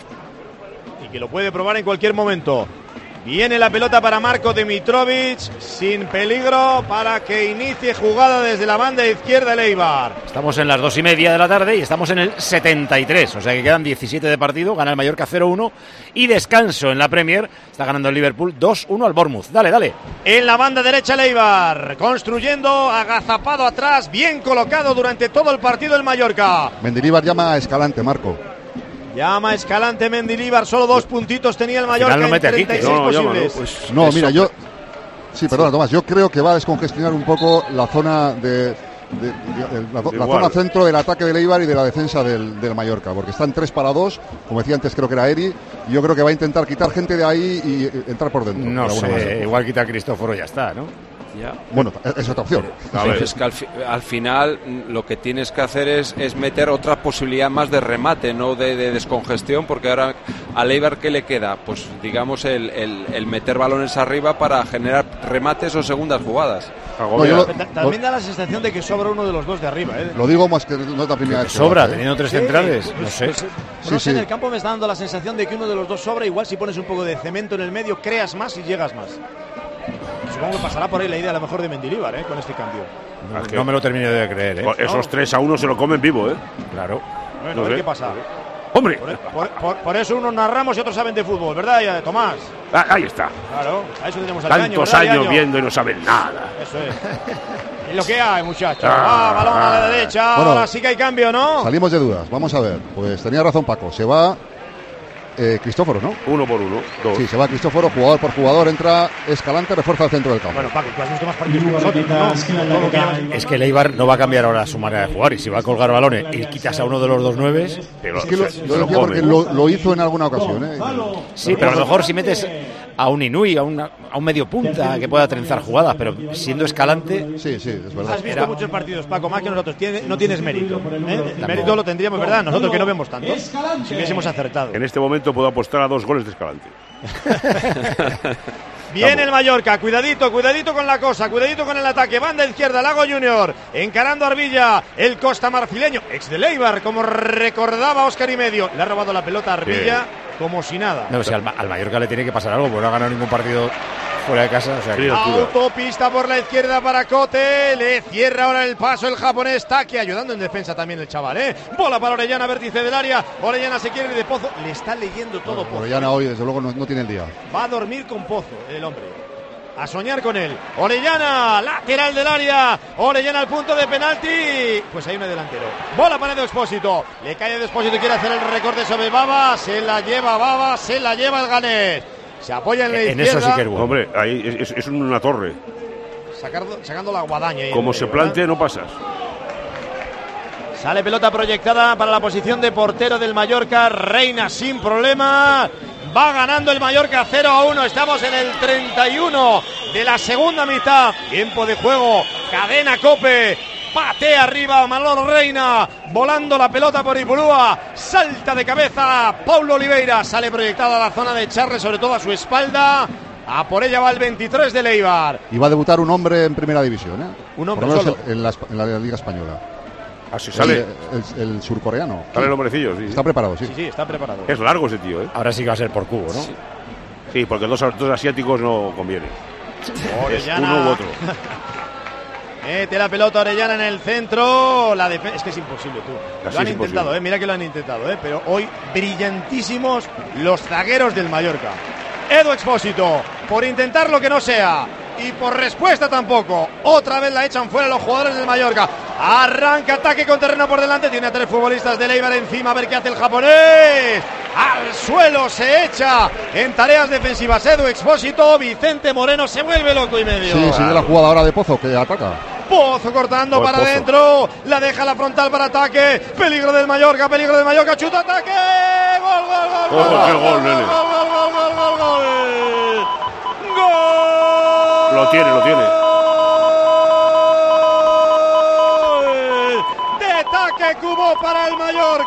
Y que lo puede probar en cualquier momento. Viene la pelota para Marko Dimitrovic, sin peligro para que inicie jugada desde la banda izquierda el Eibar. Estamos en las dos y media de la tarde y estamos en el setenta y tres, o sea que quedan diecisiete de partido, gana el Mallorca cero uno y descanso en la Premier, está ganando el Liverpool dos uno al Bournemouth. Dale, dale. En la banda derecha el Eibar, construyendo, agazapado atrás, bien colocado durante todo el partido el Mallorca. Mendilibar llama a Escalante, Marco. Llama Escalante Mendilibar, solo dos puntitos tenía el Mallorca final no en mete a treinta y Quique. seis No, no, llámalo, posibles. pues. No, Eso. mira, yo. Sí, perdona, Tomás. Yo creo que va a descongestionar un poco la zona de. de- de- la, la Igual. zona centro del ataque del Eibar y de la defensa del, del Mallorca, porque están tres para dos, como decía antes, creo que era Eri, y yo creo que va a intentar quitar gente de ahí y eh, entrar por dentro. No de alguna sé, manera. igual quita a Cristóforo y ya está, ¿no? Ya. Bueno, es otra opción. A ver. Es que al, fi- al final mm, lo que tienes que hacer es, es meter otra posibilidad más de remate, no de, de descongestión, porque ahora al Eibar ¿qué le queda? Pues digamos el, el- el meter balones arriba para generar remates o segundas jugadas. Agobia. No, yo Ta- También da la sensación de que sobra uno de los dos de arriba, ¿eh? Lo digo más que no es la primera vez. que Sobra, lo hace, ¿eh? teniendo tres Sí, centrales, pues, no sé. pues, Sí, no sé, en sí. el campo me está dando la sensación de que uno de los dos sobra. Igual si pones un poco de cemento en el medio, creas más y llegas más. Supongo que pasará por ahí la idea a lo mejor de Mendilibar, ¿eh? Con este cambio. No, Es que- no me lo termino de creer, ¿eh? Con Esos tres a uno se lo comen vivo, ¿eh? Claro. Bueno, No a ver sé. qué pasa. ¡Hombre! Por, por- por- por eso unos narramos y otros saben de fútbol, ¿verdad, ya, Tomás? Ah, ahí está. Claro, a eso tenemos al caño, Tantos ¿verdad, años Yaño? viendo y no saben nada. Eso es. Es lo que hay, muchachos. Ah, Ah, balón a la ah. derecha. Bueno, ahora sí que hay cambio, ¿no? Salimos de dudas. Vamos a ver. Pues tenía razón Paco. Se va eh, Cristóforo, ¿no? Uno por uno, dos. Sí, se va Cristóforo, jugador por jugador, entra Escalante, refuerza el centro del campo. Bueno, Paco, tú has visto más partidos que nosotros, ¿no? Todo lo que llevas- Es que el Eibar no va a cambiar ahora su manera de jugar y si va a colgar balones y quitas a uno de los dos nueves, Pero, Es que lo, o sea, lo se lo decía come. porque lo, lo hizo en alguna ocasión, ¿eh? sí, pero a lo mejor si metes a un Inui, a, una, a un medio punta que pueda trenzar jugadas, pero siendo Escalante, Sí, sí, es verdad. Has visto muchos partidos, Paco, más que nosotros. Tiene- no tienes mérito. ¿eh? El mérito lo tendríamos, ¿verdad? Nosotros que no vemos tanto. Si hubiésemos acertado. En este momento puedo apostar a dos goles de Escalante. Viene el Mallorca, cuidadito, cuidadito con la cosa, cuidadito con el ataque. Banda izquierda, Lago Junior, encarando a Arbilla, el Costa Marfileño, ex de Eibar, como recordaba Óscar y medio. Le ha robado la pelota a Arbilla como si nada. no, si al, Ma- al Mallorca le tiene que pasar algo, porque no ha ganado ningún partido fuera de casa. O sea, que- Sí, altura. Autopista por la izquierda para Cote, le cierra ahora el paso el japonés Taki, ayudando en defensa también el chaval, ¿eh? Bola para Orellana, vértice del área, Orellana se quiere ir de Pozo, le está leyendo todo Pozo. Orellana hoy, desde luego, no, no tiene el día. Va a dormir con Pozo, el hombre. A soñar con él. Orellana, lateral del área. Orellana al punto de penalti. Pues hay un delantero. Bola para Edu Expósito. Le cae Edu Expósito y quiere hacer el recorte sobre Baba. Se la lleva Baba, se la lleva el Ganés. Se apoya en la en izquierda. eso sí que es bueno. Hombre, ahí es, es- es una torre. Sacardo- sacando la guadaña. ahí en Como el se medio, ¿verdad? plantee, no pasas. Sale pelota proyectada para la posición de portero del Mallorca. Reina sin problema. Va ganando el Mallorca cero a uno. Estamos en el treinta y uno de la segunda mitad. Tiempo de juego. Cadena Cope. Patea arriba Manolo Reina. Volando la pelota por Ipurúa. Salta de cabeza Paulo Oliveira. Sale proyectada a la zona de Charles, sobre todo a su espalda. A por ella va el veintitrés de Eibar. Y va a debutar un hombre en primera división, ¿eh? Un hombre Por lo menos solo. en la, en la Liga Española. Así sale. El, el- el surcoreano. Sale el hombrecillo, sí. Está preparado, sí. Sí, sí, está preparado. Es largo ese tío, ¿eh? Ahora sí que va a ser por cubo, ¿no? Sí, porque dos, dos asiáticos no conviene. Es uno u otro. Mete la pelota Orellana en el centro. La defe- es que es imposible, tú. Así Lo han es intentado, imposible. eh. Mira que lo han intentado, eh. Pero hoy brillantísimos los zagueros del Mallorca. Edu Expósito, por intentar lo que no sea. Y por respuesta tampoco. Otra vez la echan fuera los jugadores del Mallorca. Arranca ataque con terreno por delante. Tiene a tres futbolistas del Eibar encima. A ver qué hace el japonés. Al suelo se echa en tareas defensivas Edu Expósito. Vicente Moreno se vuelve loco y medio. Sí, sigue la jugada ahora de Pozo, que ataca. Pozo cortando Buen para Pozo. adentro. La deja la frontal para ataque. Peligro del Mallorca, peligro del Mallorca. Chuta ataque. Gol, gol, gol, gol. Ojo, qué gol, nene. Gol, gol, gol, gol, gol, gol. Gol. Lo tiene, lo tiene. De Taque Cubo para el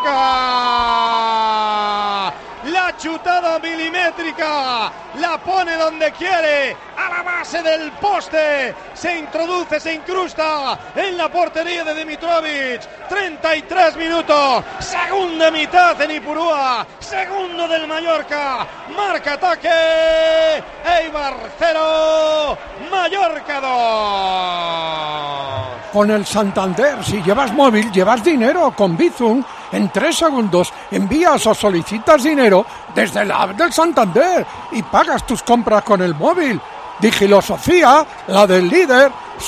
Mallorca. La chutada milimétrica la pone donde quiere, a la base del poste. Se introduce, se incrusta en la portería de Dimitrovic. treinta y tres minutos. Segunda mitad en Ipurúa. Segundo del Mallorca. Marca ataque. Eibar cero. Mallorca dos. Con el Santander, si llevas móvil, llevas dinero. Con Bizum, en tres segundos envías o solicitas dinero desde la app del Santander y pagas tus compras con el móvil. Digilosofía, la del líder,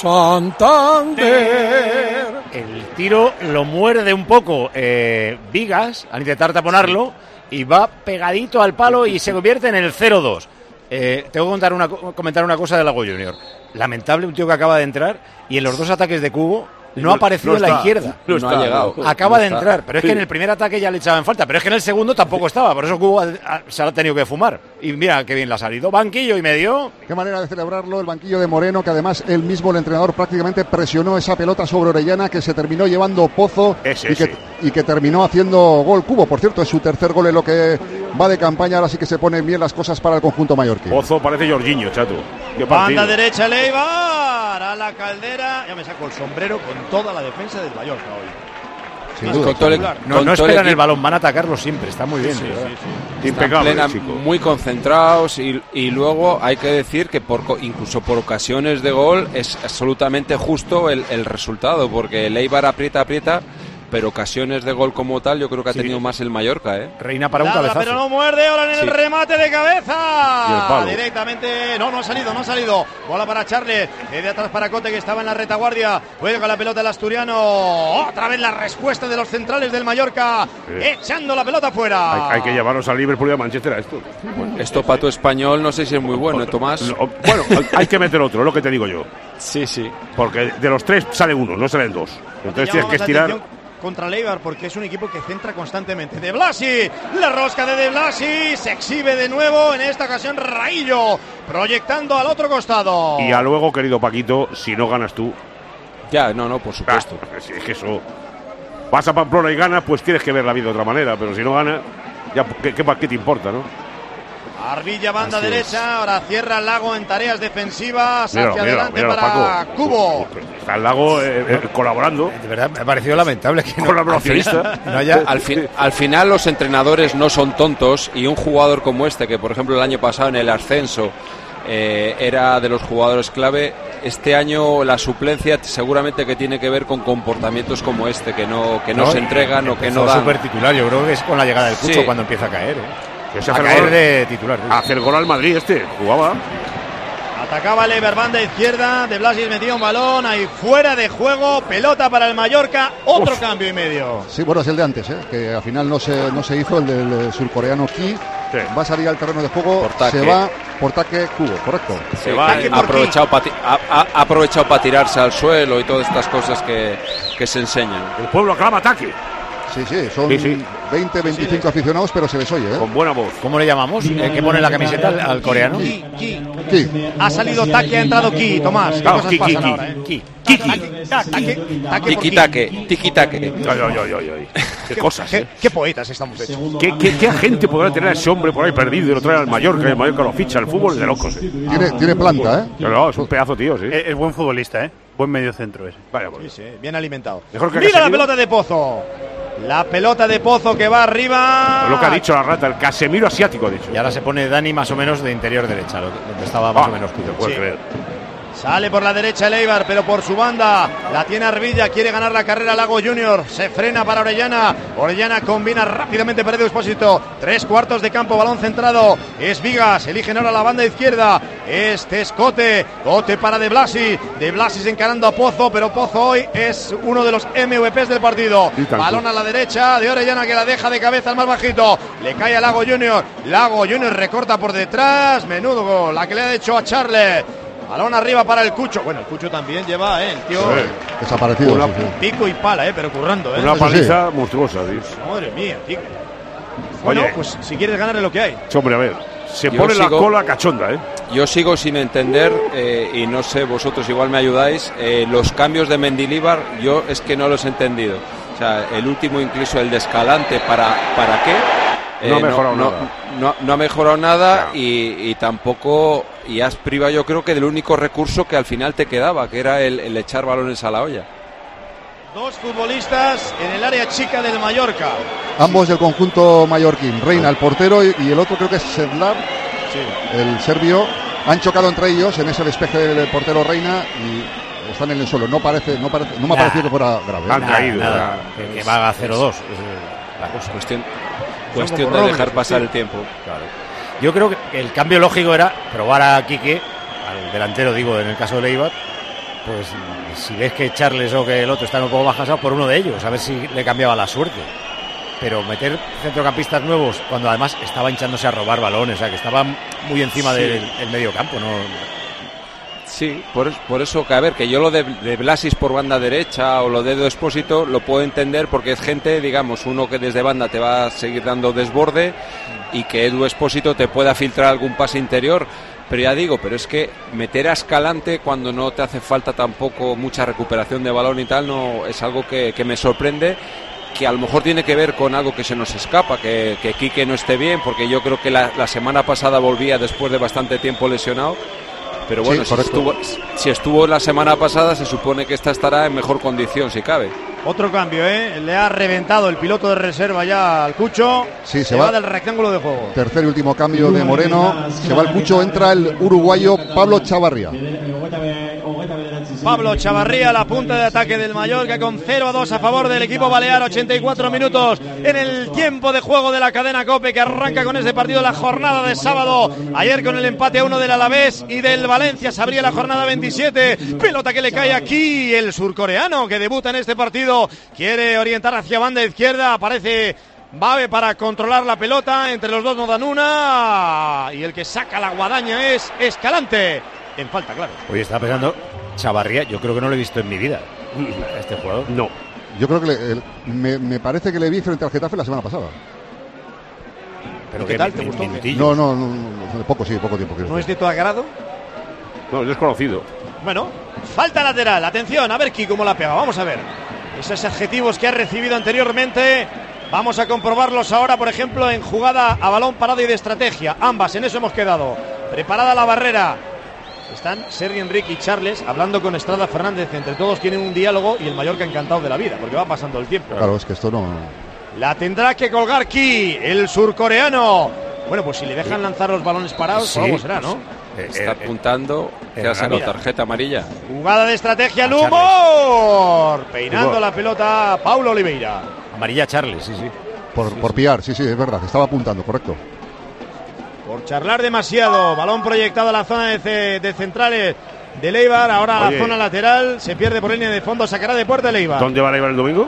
Santander. El tiro lo muerde un poco eh, Vigas al intentar taponarlo y va pegadito al palo y se convierte en el cero dos. Eh, tengo que contar una, comentar una cosa de Lago Junior. Lamentable, un tío que acaba de entrar y en los dos ataques de Cubo no ha aparecido no en la está. izquierda. No No está, ha llegado. no. Acaba No de está. entrar, pero es que Sí. en el primer ataque ya le echaban falta, pero es que en el segundo tampoco estaba, por eso Cubo ha- ha- se lo ha tenido que fumar. Y mira qué bien le ha salido. Banquillo y medio. Qué manera de celebrarlo el banquillo de Moreno, que además él mismo, el entrenador, prácticamente presionó esa pelota sobre Orellana, que se terminó llevando Pozo Ese, y, que, ese. y que terminó haciendo gol Cubo. Por cierto, es su tercer gol en lo que va de campaña. Ahora sí que se ponen bien las cosas para el conjunto mallorquín. Pozo parece Jorginho, chato. Qué Banda partido. derecha Leibar a la Caldera. Ya me saco el sombrero con toda la defensa del Mallorca hoy. Sin duda. Con todo el- Espectacular. No, con no todo esperan el equipo. balón, van a atacarlo siempre, está muy bien. tío. Están Impecable, plena- chico. muy concentrados y, y luego hay que decir que por co- incluso por ocasiones de gol es absolutamente justo el, el resultado, porque el Eibar aprieta, aprieta, pero ocasiones de gol como tal yo creo que ha tenido sí. más el Mallorca, ¿eh? Reina para un Nada, cabezazo. Pero no muerde, ahora en el sí. remate de cabeza. Y el palo. Directamente, no, no ha salido, no ha salido. Bola para Charles, de atrás para Cote, que estaba en la retaguardia. Juega con la pelota el asturiano. Otra vez la respuesta de los centrales del Mallorca, sí. echando la pelota fuera. Hay, hay que llevarnos al Liverpool y a Manchester a esto. Bueno, esto para tu español no sé si es muy bueno, ¿eh, Tomás? No, bueno, hay que meter otro, es lo que te digo yo. Sí, sí. Porque de los tres sale uno, no salen dos. Entonces tienes que estirar. Contra el Eibar, porque es un equipo que centra constantemente. De Blasi, la rosca de De Blasi, se exhibe de nuevo, en esta ocasión Raillo, proyectando al otro costado. Y a luego, querido Paquito, si no ganas tú. Ya, no, no, por supuesto. Ah, es que eso. Vas a Pamplona y ganas, pues tienes que ver la vida de otra manera, pero si no ganas, ya, ¿qué, qué, qué te importa, no? Arbilla, banda Así derecha, es. ahora cierra el Lago en tareas defensivas, Míralo, hacia míralo, adelante míralo, para Paco. Cubo. Está el Lago eh, eh, colaborando. De verdad, me ha parecido lamentable que no, colaboracionista. No haya... al, fin, al final los entrenadores no son tontos y un jugador como este, que por ejemplo el año pasado en el ascenso eh, era de los jugadores clave, este año la suplencia seguramente que tiene que ver con comportamientos como este, que no, que no, no se entregan o que no dan. Súper titular, yo creo que es con la llegada del Cucho sí. cuando empieza a caer, ¿eh? Que se a hace caer gol, de titular. ¿Sí? Hace el gol al Madrid este, jugaba. Atacaba Leiber, banda izquierda, De Blasis metía un balón, ahí fuera de juego, pelota para el Mallorca, otro Uf. cambio y medio. Sí, bueno, es el de antes, ¿eh? Que al final no se, no se hizo, el del surcoreano Ki. Sí. Va a salir al terreno de juego, se va por taque Cubo, correcto. Se sí, va, ha aprovechado para ha, ha aprovechado para tirarse al suelo y todas estas cosas que, que se enseñan. El pueblo aclama ataque. Sí, sí, son sí, sí. veinte, veinticinco sí, aficionados, pero se les oye, ¿eh? Con buena voz. ¿Cómo le llamamos? ¿Eh, ¿Qué pone la camiseta al, al coreano? Ki, Ki. Ki. Ha salido taque, ha entrado Ki, Tomás. ¿Qué claro, cosas ki, pasan ki, ahora, eh? Ki. Ki, Ki. Tiki taque, tiki taque. Ay, ay, ay, ay, ay. Qué cosas, ¿Qué, ¿eh? qué poetas estamos hechos. ¿Qué, qué, ¿Qué agente podrá tener a ese hombre por ahí perdido y lo trae al Mallorca y el Mallorca lo ficha? El fútbol de locos, ¿eh? Tiene, tiene planta, ¿eh? No, no, es un pedazo tío, sí. Es, es buen futbolista, ¿eh? Buen medio centro ese. Vaya, sí, sí, bien alimentado. Mejor que Mira la pelota de Pozo. La pelota de Pozo que va arriba. Lo que ha dicho la rata, el Casemiro asiático, ha dicho. Y ahora se pone Dani más o menos de interior derecha, donde estaba más ah, o menos Cucho. Te puedes sí. creer. Sale por la derecha el Eibar, pero por su banda la tiene Arbilla, quiere ganar la carrera Lago Junior, se frena para Orellana, Orellana combina rápidamente para Edu Expósito, tres cuartos de campo, balón centrado, es Vigas, eligen ahora la banda izquierda, este es Cote, Cote para De Blasi, De Blasi encarando a Pozo, pero Pozo hoy es uno de los M V Pes del partido, balón a la derecha de Orellana que la deja de cabeza al más bajito, le cae a Lago Junior, Lago Junior recorta por detrás, menudo gol, la que le ha hecho a Charles. Balón arriba para el Cucho. Bueno, el Cucho también lleva, ¿eh? El tío. Sí, desaparecido. Una, sí, sí. Pico y pala, ¿eh? Pero currando, ¿eh? Una paliza sí. monstruosa, tío. Madre mía, tío. Bueno, Oye, pues si quieres ganarle lo que hay. Hombre, a ver. Se pone sigo, la cola cachonda, ¿eh? Yo sigo sin entender, eh, y no sé, vosotros igual me ayudáis, eh, los cambios de Mendilibar, yo es que no los he entendido. O sea, el último incluso el de Escalante, ¿para, para qué? Eh, no ha mejorado no, nada. No, no, no ha mejorado nada no. y, y tampoco, y has privado yo creo que del único recurso que al final te quedaba, que era el, el echar balones a la olla. Dos futbolistas en el área chica del Mallorca. Ambos del conjunto mallorquín. Reina, el portero, y, y el otro creo que es Sedlar, sí. el serbio. Han chocado entre ellos en ese despeje del portero Reina y están en el suelo. No parece, no parece, no me ha parecido que fuera grave. Han caído. Nada, nada. Que, que va a cero dos. La cosa. Cuestión, cuestión de dejar pasar el tiempo. Claro. Yo creo que el cambio lógico era probar a Quique, al delantero, digo, en el caso de Eibar. Pues si ves que Charles o que el otro están un poco más cansados, por uno de ellos, a ver si le cambiaba la suerte. Pero meter centrocampistas nuevos cuando además estaba hinchándose a robar balones, o sea que estaba muy encima sí. del el medio campo, ¿no? Sí, por, por eso que a ver, que yo lo de, de Blasis por banda derecha o lo de Edu Expósito lo puedo entender porque es gente, digamos, uno que desde banda te va a seguir dando desborde y que Edu Expósito te pueda filtrar algún pase interior. Pero ya digo, pero es que meter a Escalante cuando no te hace falta tampoco mucha recuperación de balón y tal, no es algo que, que me sorprende, que a lo mejor tiene que ver con algo que se nos escapa, que, que Quique no esté bien, porque yo creo que la, la semana pasada volvía después de bastante tiempo lesionado. Pero bueno, sí, si, estuvo, si estuvo la semana pasada, se supone que esta estará en mejor condición, si cabe. Otro cambio, ¿eh? Le ha reventado el piloto de reserva ya al Cucho. Sí, se, se va, va del rectángulo de juego. Tercer y último cambio de Moreno. Se va el Cucho, entra el uruguayo Pablo Chavarría. Pablo Chavarría, la punta de ataque del Mallorca, con cero a dos a favor del equipo balear. Ochenta y cuatro minutos en el tiempo de juego de la cadena COPE, que arranca con este partido la jornada de sábado. Ayer con el empate a uno del Alavés y del Valencia se abría la jornada veintisiete. Pelota que le cae aquí el surcoreano, que debuta en este partido. Quiere orientar hacia banda izquierda. Aparece Babe para controlar la pelota. Entre los dos no dan una. Y el que saca la guadaña es Escalante. En falta, claro. Oye, estaba pensando, Chavarría, yo creo que no lo he visto en mi vida a este jugador. No. Yo creo que le, el, me, me parece que le vi frente al Getafe la semana pasada. ¿Pero qué tal? ¿Te gustó? No, no, no, no, poco sí, poco tiempo. ¿No es de tu agrado? No, es desconocido. Bueno, falta lateral. Atención, a ver Ki cómo la pega. Vamos a ver. Esos adjetivos que ha recibido anteriormente, vamos a comprobarlos ahora, por ejemplo, en jugada a balón parado y de estrategia. Ambas, en eso hemos quedado. Preparada la barrera. Están Sergi Enrique y Charles hablando con Estrada Fernández. Entre todos tienen un diálogo y el Mallorca encantado de la vida, porque va pasando el tiempo. Claro, es que esto no... La tendrá que colgar Ki, el surcoreano. Bueno, pues si le dejan lanzar los balones parados, sí, algo será, ¿no? Eh, Está eh, apuntando eh, que ha sacado tarjeta amarilla. Jugada de estrategia, Lumor. Peinando la pelota, Paulo Oliveira. Amarilla Charles, sí, sí. Por, sí, por sí. pillar, sí, sí, es verdad, estaba apuntando, correcto. Por charlar demasiado, balón proyectado a la zona de, ce, de centrales de Eibar, ahora a la zona lateral, se pierde por línea de fondo, sacará de puerta el Eibar. ¿Dónde va el Eibar el domingo?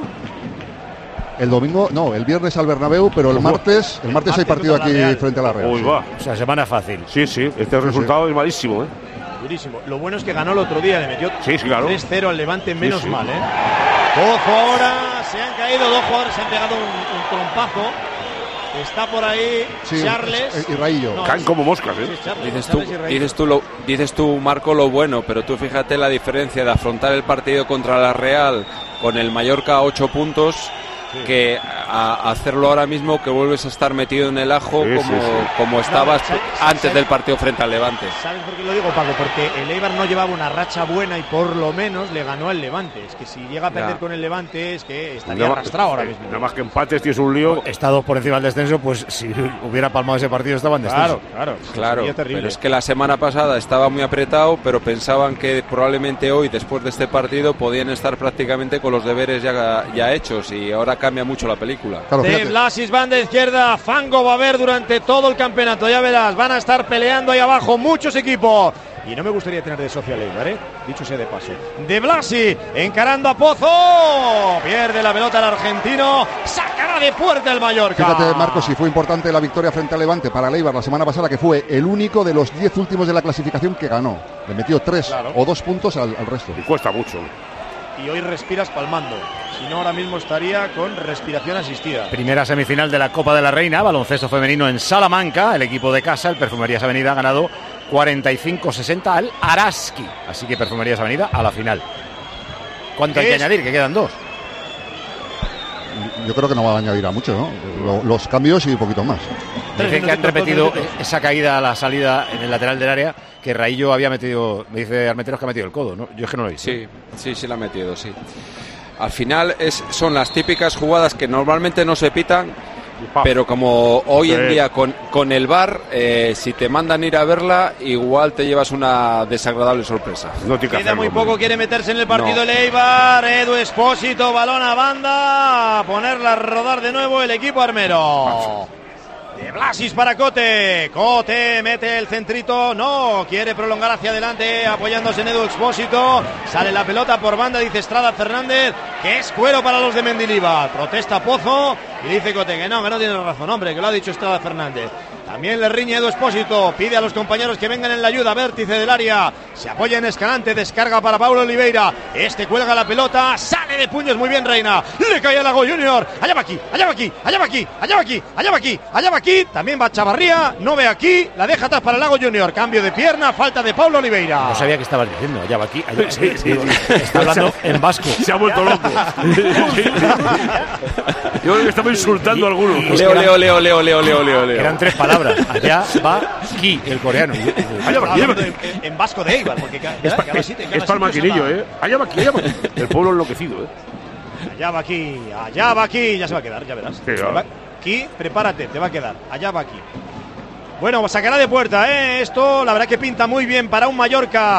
El domingo, no, el viernes al Bernabéu, pero el martes, el martes hay partido aquí frente a la Real. Uy, sí. va. O sea, semana fácil. Sí, sí, este sí, resultado sí. es malísimo, ¿eh? Durísimo. Lo bueno es que ganó el otro día, le metió sí, sí, claro. tres cero al Levante, menos sí, sí. mal, ¿eh? Ojo ahora, se han caído dos jugadores, se han pegado un, un trompazo. Está por ahí sí, Charles y Raillo. No, caen como moscas, ¿eh? Sí, Charles, dices, Charles tú, dices, tú lo, dices tú, Marco, lo bueno, pero tú fíjate la diferencia de afrontar el partido contra la Real con el Mallorca a ocho puntos, sí. que a, a hacerlo ahora mismo, que vuelves a estar metido en el ajo sí, como, sí, sí. como estabas no, ¿sabes, antes ¿sabes? del partido frente al Levante. ¿Sabes por qué lo digo, Paco? Porque el Eibar no llevaba una racha buena y por lo menos le ganó al Levante. Es que si llega a perder ya. con el Levante es que estaría no, arrastrado ahora mismo. Nada más que empates, tienes un lío. Estado por encima del descenso, pues si hubiera palmado ese partido estaba en descenso. Claro, claro. Claro, pero es que la semana pasada estaba muy apretado, pero pensaban que probablemente hoy, después de este partido, podían estar prácticamente con los deberes ya, ya hechos y ahora cambia mucho la película. Claro, de Blasis, banda izquierda, fango va a haber durante todo el campeonato, ya verás, van a estar peleando ahí abajo muchos equipos. Y no me gustaría tener de socio a Eibar, ¿eh? Dicho sea de paso. De Blasi, encarando a Pozo. Pierde la pelota el argentino. Sacará de puerta el Mallorca. Fíjate, Marcos, si fue importante la victoria frente al Levante para el Eibar la semana pasada, que fue el único de los diez últimos de la clasificación que ganó. Le metió tres claro. o dos puntos al, al resto. Y cuesta mucho. Y hoy respiras palmando. Si no, ahora mismo estaría con respiración asistida. Primera semifinal de la Copa de la Reina, baloncesto femenino en Salamanca. El equipo de casa, el Perfumerías Avenida, ha ganado cuarenta y cinco sesenta al Araski. Así que Perfumerías Avenida a la final. ¿Cuánto hay que añadir? Que quedan dos. Yo creo que no va a añadir a mucho, ¿no? Lo, los cambios y un poquito más. Dicen que han repetido esa caída a la salida en el lateral del área, que Raillo había metido, me dice Armenteros que ha metido el codo, ¿no? Yo es que no lo he visto. Sí, sí, sí lo ha metido, sí. Al final es, son las típicas jugadas que normalmente no se pitan, pero como hoy sí. en día con, con el V A R, eh, si te mandan ir a verla, igual te llevas una desagradable sorpresa. No te Queda muy poco, quiere meterse en el partido no. el Eibar, Edu Espósito, balón a banda, a ponerla a rodar de nuevo el equipo armero. De Blasis para Cote. Cote mete el centrito. No, quiere prolongar hacia adelante apoyándose en Edu Expósito. Sale la pelota por banda, dice Estrada Fernández, que es cuero para los de Mendilibar. Protesta Pozo y dice Cote que no, que no tiene razón, hombre, que lo ha dicho Estrada Fernández. También le riñe Edu Expósito, pide a los compañeros que vengan en la ayuda, vértice del área, se apoya en Escalante, descarga para Paulo Oliveira, este cuelga la pelota, sale de puños muy bien Reina, le cae a Lago Junior, allá va aquí, allá va aquí, allá va aquí, allá va aquí, allá va aquí, allá va aquí, también va Chavarría, no ve aquí, la deja atrás para Lago Junior, cambio de pierna, falta de Paulo Oliveira. No sabía que estabas diciendo, allá va aquí, allá va aquí, sí, sí, está hablando en vasco. Se ha vuelto loco. Yo creo que estaba insultando a algunos. Leo, leo, leo, leo, leo, leo, leo, leo. Eran tres palabras. Allá va Ki, el coreano. Allá va aquí. En, en vasco de Eibar, porque cada, es, cada es, sitio, es cada para el maquinillo, ¿eh? Allá va aquí, allá va aquí. El pueblo enloquecido, ¿eh? Allá va aquí, allá va aquí. Ya se va a quedar, ya verás. Sí, va. Ki, prepárate, te va a quedar. Allá va aquí. Bueno, sacará de puerta, ¿eh? Esto, la verdad que pinta muy bien para un Mallorca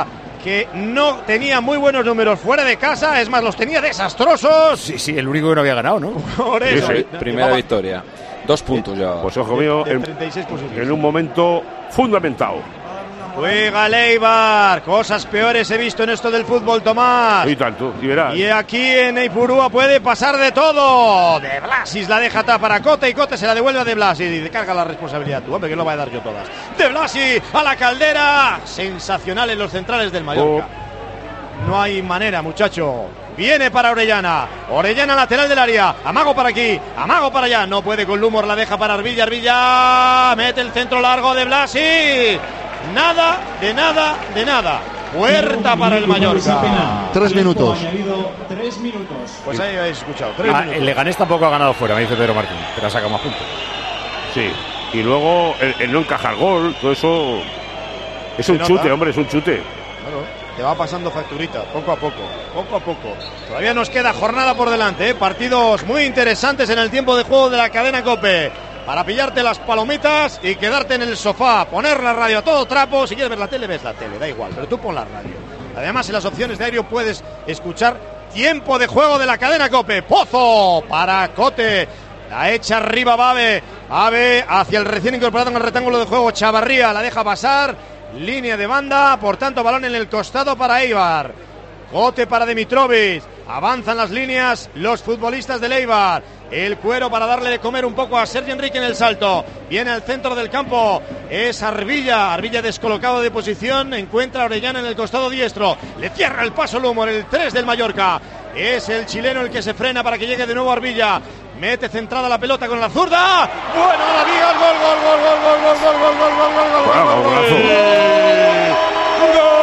que no tenía muy buenos números fuera de casa, es más, los tenía desastrosos. Sí, sí, el único que no había ganado, ¿no? Por eso. Sí, sí. Primera victoria. Dos puntos ya. Pues ojo mío, de, de en, treinta y seis en un momento fundamental. Juega el Eibar. Cosas peores he visto en esto del fútbol, Tomás. Y tanto, y verás. Y aquí en Ipurúa puede pasar de todo. De Blasis la deja atrás para Cote y Cote se la devuelve a De Blasi. Y le carga la responsabilidad tú, hombre, que lo voy a dar yo todas. De Blasi a la Caldera. Sensacional en los centrales del Mallorca. Oh. No hay manera, muchacho. Viene para Orellana. Orellana lateral del área. Amago para aquí. Amago para allá. No puede con Lumor. La deja para Arbilla. Arbilla. Mete el centro largo de Blasi. Nada, de nada, de nada. Puerta para el Mallorca. Tres minutos. Pues ahí habéis escuchado. Tres Ah, minutos. el Leganés tampoco ha ganado fuera, me dice Pedro Martín. Pero ha sacado más puntos. Sí. Y luego el, el no encajar gol, todo eso. Es un Se chute, nota. hombre, es un chute. Claro, te va pasando facturita, poco a poco, poco a poco. Todavía nos queda jornada por delante, ¿eh? Partidos muy interesantes en el tiempo de juego de la cadena COPE. Para pillarte las palomitas y quedarte en el sofá, poner la radio a todo trapo. Si quieres ver la tele, ves la tele, da igual, pero tú pon la radio. Además, en las opciones de aéreo puedes escuchar tiempo de juego de la cadena COPE. Pozo para Cote. La echa arriba Babe. Babe hacia el recién incorporado en el rectángulo de juego. Chavarría la deja pasar. Línea de banda, por tanto, balón en el costado para Eibar. Cote para Dimitrovic. Avanzan las líneas los futbolistas del Eibar. El cuero para darle de comer un poco a Sergi Enrique en el salto. Viene al centro del campo. Es Arbilla. Arbilla descolocado de posición. Encuentra a Orellana en el costado diestro. Le cierra el paso Lumor, el tres del Mallorca. Es el chileno el que se frena para que llegue de nuevo Arbilla. Mete centrada la pelota con la zurda. Bueno, la viga. Gol, gol, gol, gol, gol, gol, gol, gol, gol, gol, gol, gol, Bueno, gol, gol, golazo. gol.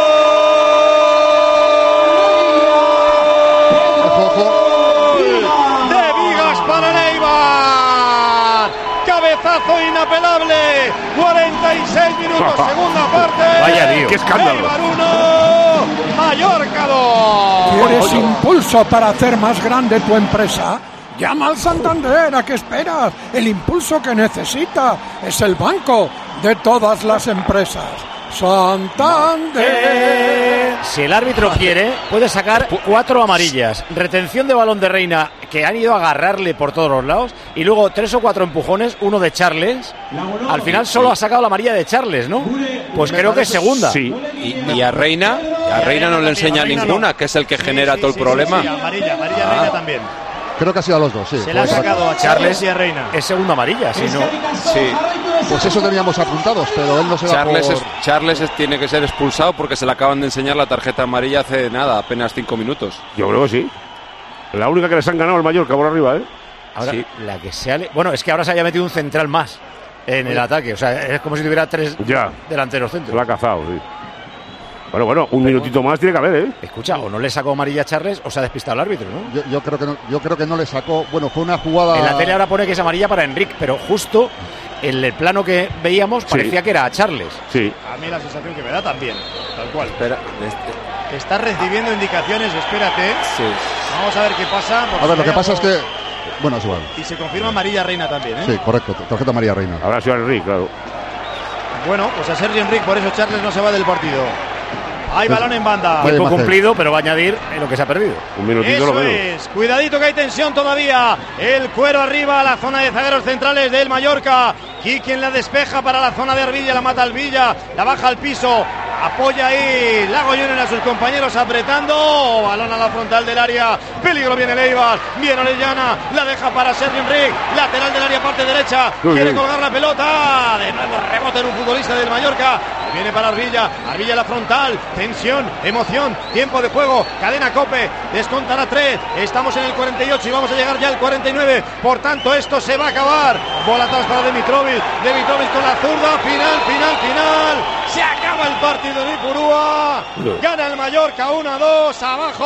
Ojo, ojo. De Vigas para el Eibar. Cabezazo inapelable. cuarenta y seis minutos, segunda parte. Vaya lío. ¡Qué escándalo! Eibar uno, Mallorca dos. ¿Quieres impulso para hacer más grande tu empresa? Llama al Santander, ¿a qué esperas? El impulso que necesita es el banco de todas las empresas. Santander. Si el árbitro quiere, puede sacar cuatro amarillas. Retención de balón de Reina, que han ido a agarrarle por todos los lados. Y luego tres o cuatro empujones, uno de Charles. Al final solo ha sacado la amarilla de Charles, ¿no? Pues creo que es segunda. Sí. Y, y a Reina, a Reina no le enseña A Reina ninguna, no. que es el que Sí, genera sí, todo el sí, problema. sí, sí, amarilla, amarilla Ah. Reina también. Creo que ha sido a los dos, sí. Se le ha Pues, sacado a Charles y a Reina. Es segunda amarilla, si no. Sí. pues eso teníamos apuntados, pero él no se da Charles, por... es- Charles es- tiene que ser expulsado porque se le acaban de enseñar la tarjeta amarilla hace nada, apenas cinco minutos. Yo creo que sí. La única que les han ganado el Mallorca por arriba, ¿eh? Ahora, Sí. la que se ha le- Bueno, es que ahora se haya metido un central más en el ataque. O sea, es como si tuviera tres Ya. delanteros Se la centros. ha cazado, sí. Bueno, bueno, un minutito más tiene que haber, ¿eh? Escucha, o no le sacó amarilla a Charles o se ha despistado el árbitro, ¿no? Yo, yo creo que no, yo creo que no le sacó. Bueno, fue una jugada. En la tele ahora pone que es amarilla para Enrique, pero justo en el plano que veíamos parecía que era a Charles. Sí. A mí la sensación que me da también, tal cual. Espera, este- Está recibiendo indicaciones, espérate. sí. Vamos a ver qué pasa. porque A ver, lo si que hay pasa es algo- que. Bueno, es igual. Y se confirma amarilla Reina también, ¿eh? Sí, correcto. Tarjeta María Reina. Habrá sido Enrique, claro. Bueno, pues a Sergi Enrique, por eso Charles no se va del partido. Hay balón en banda. Vaya Tiempo imagen. cumplido, pero va a añadir en lo que se ha perdido. Un minutito lo Eso menos. es, cuidadito que hay tensión todavía. El cuero arriba, la zona de zagueros centrales del Mallorca. Quiquien la despeja para la zona de Arbilla, la mata Albilla, la baja al piso. Apoya ahí Lago Junior a sus compañeros apretando. Balón a la frontal del área. Peligro viene Leibar. Viene Orellana. La deja para Sergio Enrique. Lateral del área, parte derecha. Uy, Quiere uy. colgar la pelota. De nuevo rebote en un futbolista del Mallorca. Viene para Arbilla. Arbilla la frontal. Tensión, emoción, tiempo de juego. Cadena Cope. Descontará tres. Estamos en el cuarenta y ocho y vamos a llegar ya al cuarenta y nueve. Por tanto, esto se va a acabar. Bola atrás para Dimitrovic. Dimitrovic con la zurda. Final, final, final. Se acaba el partido en Ipurúa. Gana el Mallorca uno a dos.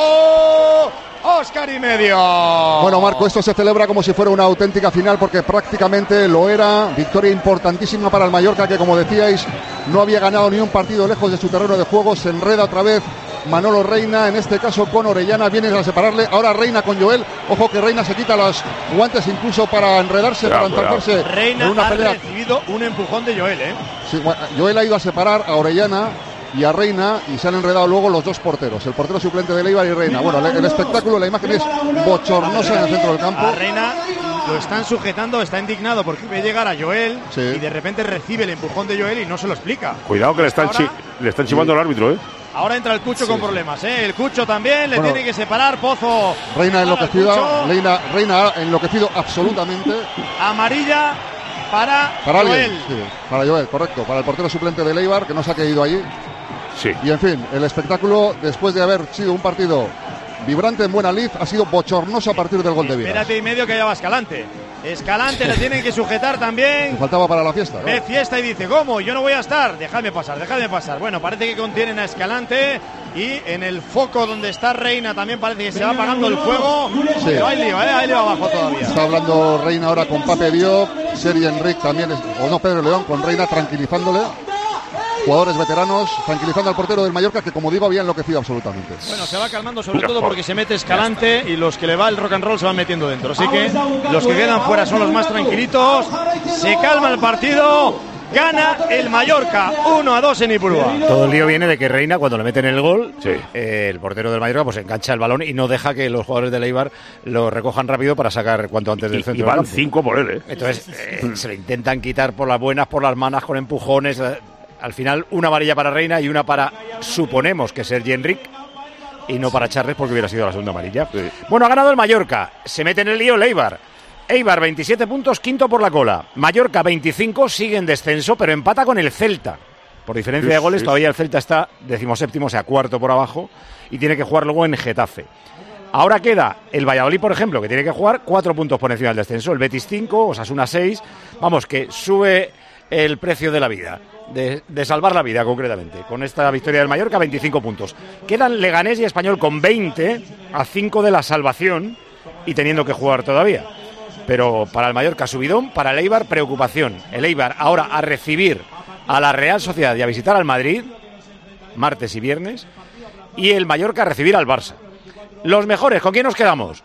Abajo. Oscar y medio. Bueno, Marco, esto se celebra como si fuera una auténtica final porque prácticamente lo era. Victoria importantísima para el Mallorca que, como decíais, no había ganado ni un partido lejos de su terreno de juego. Se enreda otra vez Manolo Reina, en este caso con Orellana. Vienen a separarle. Ahora Reina con Joel. Ojo que Reina se quita los guantes incluso para enredarse, Cuidado, para enzarcarse Reina en una ha pelea. recibido un empujón de Joel, ¿eh? Sí, bueno, Joel ha ido a separar a Orellana y a Reina, y se han enredado luego los dos porteros, el portero suplente de Eibar y Reina. Bueno, el, el espectáculo, la imagen es bochornosa en el centro del campo. A Reina lo están sujetando, está indignado porque ve llegar a Joel, sí, y de repente recibe el empujón de Joel y no se lo explica. Cuidado que le están, chi le están chivando sí. al árbitro, ¿eh? Ahora entra el Cucho sí. con problemas, ¿eh? El Cucho también, le bueno, tiene que separar, Pozo. Reina enloquecido, Reina, Reina enloquecido absolutamente. Amarilla para, para Joel. Alguien, sí, para Joel, correcto. Para el portero suplente de Eibar, que no se ha caído allí. Sí. Y en fin, el espectáculo, después de haber sido un partido vibrante en buena lid, ha sido bochornoso a partir del gol de Vigas. Espérate y medio que ya va Escalante. Escalante le tienen que sujetar también. Me faltaba para la fiesta, ¿no? Ve fiesta y dice, ¿cómo? Yo no voy a estar. Dejadme pasar, dejadme pasar. Bueno, parece que contienen a Escalante y en el foco donde está Reina también parece que se va apagando el fuego. Sí. Pero hay lío, ¿eh? Hay lío abajo todavía. Está hablando Reina ahora con Pape Diop, Seri Enric también, o no, Pedro León, con Reina tranquilizándole. Jugadores veteranos tranquilizando al portero del Mallorca, que como digo había enloquecido absolutamente. Bueno, se va calmando sobre todo porque se mete Escalante y los que le va el rock and roll se van metiendo dentro. Así que los que quedan fuera son los más tranquilitos. Se calma el partido. Gana el Mallorca uno a dos en Ipurúa. Todo el lío viene de que Reina, cuando le meten el gol, sí. eh, el portero del Mallorca pues engancha el balón y no deja que los jugadores del Eibar lo recojan rápido para sacar cuanto antes del y, centro. Y van del campo. cinco por él, ¿eh? Entonces eh, se lo intentan quitar por las buenas, por las manos, con empujones. Al final, una amarilla para Reina y una para, suponemos que Sergi Enric, y no para Charles porque hubiera sido la segunda amarilla. Sí. Bueno, ha ganado el Mallorca. Se mete en el lío el Eibar. Eibar veintisiete puntos, quinto por la cola. Mallorca veinticinco, sigue en descenso, pero empata con el Celta. Por diferencia sí, de goles, sí. todavía el Celta está decimoséptimo, o sea, cuarto por abajo, y tiene que jugar luego en Getafe. Ahora queda el Valladolid, por ejemplo, que tiene que jugar cuatro puntos por encima del descenso. El Betis cinco, Osasuna seis. Vamos, que sube el precio de la vida. De, de salvar la vida, concretamente. Con esta victoria del Mallorca, veinticinco puntos. Quedan Leganés y Español con veinte, a cinco de la salvación, y teniendo que jugar todavía. Pero para el Mallorca, subidón. Para el Eibar, preocupación. El Eibar ahora a recibir a la Real Sociedad y a visitar al Madrid, martes y viernes, y el Mallorca a recibir al Barça. Los mejores, ¿con quién nos quedamos?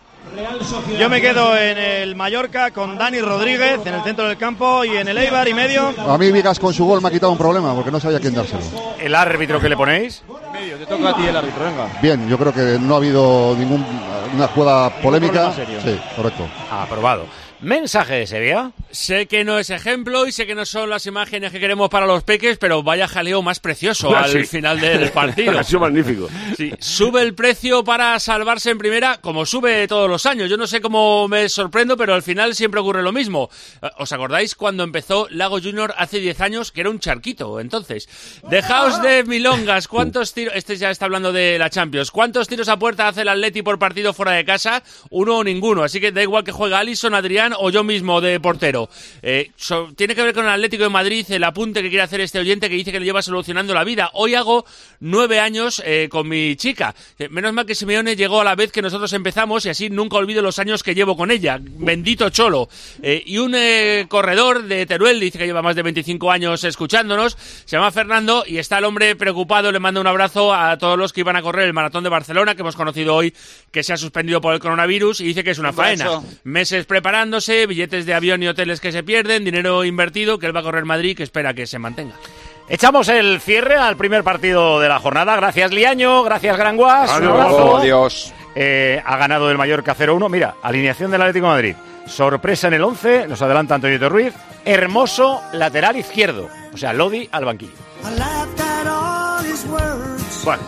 Yo me quedo en el Mallorca con Dani Rodríguez en el centro del campo y en el Eibar y medio. A mí Vigas con su gol me ha quitado un problema porque no sabía quién dárselo. ¿El árbitro que le ponéis? Medio, te toca a ti el árbitro, venga. Bien, yo creo que no ha habido ninguna jugada polémica. Sí, correcto. Aprobado. Mensaje de Sevilla. Sé que no es ejemplo y sé que no son las imágenes que queremos para los peques, pero vaya jaleo más precioso al sí. final del partido. Ha sido magnífico. Sí. Sube el precio para salvarse en primera, como sube todos los años. Yo no sé cómo me sorprendo, pero al final siempre ocurre lo mismo. ¿Os acordáis cuando empezó Lago Junior hace diez años, que era un charquito? Entonces, dejaos de milongas. ¿Cuántos tiros? Este ya está hablando de la Champions. ¿Cuántos tiros a puerta hace el Atleti por partido fuera de casa? Uno o ninguno. Así que da igual que juegue Alisson, Adrián o yo mismo de portero. Eh, so, tiene que ver con el Atlético de Madrid, el apunte que quiere hacer este oyente que dice que le lleva solucionando la vida. Hoy hago nueve años eh, con mi chica. Eh, menos mal que Simeone llegó a la vez que nosotros empezamos y así nunca olvido los años que llevo con ella. Bendito Cholo. Eh, y un eh, corredor de Teruel dice que lleva más de veinticinco años escuchándonos. Se llama Fernando y está el hombre preocupado. Le mando un abrazo a todos los que iban a correr el maratón de Barcelona, que hemos conocido hoy que se ha suspendido por el coronavirus, y dice que es una faena. Meses preparándose, billetes de avión y hoteles que se pierden, dinero invertido, que él va a correr Madrid, que espera que se mantenga. Echamos el cierre al primer partido de la jornada. Gracias, Liaño. Gracias, Granguas. Adiós. Adiós. Eh, ha ganado el Mallorca cero uno. Mira, alineación del Atlético de Madrid. Sorpresa en el once. Nos adelanta Antonio Ruiz. Hermoso, lateral izquierdo. O sea, Lodi al banquillo. Bueno.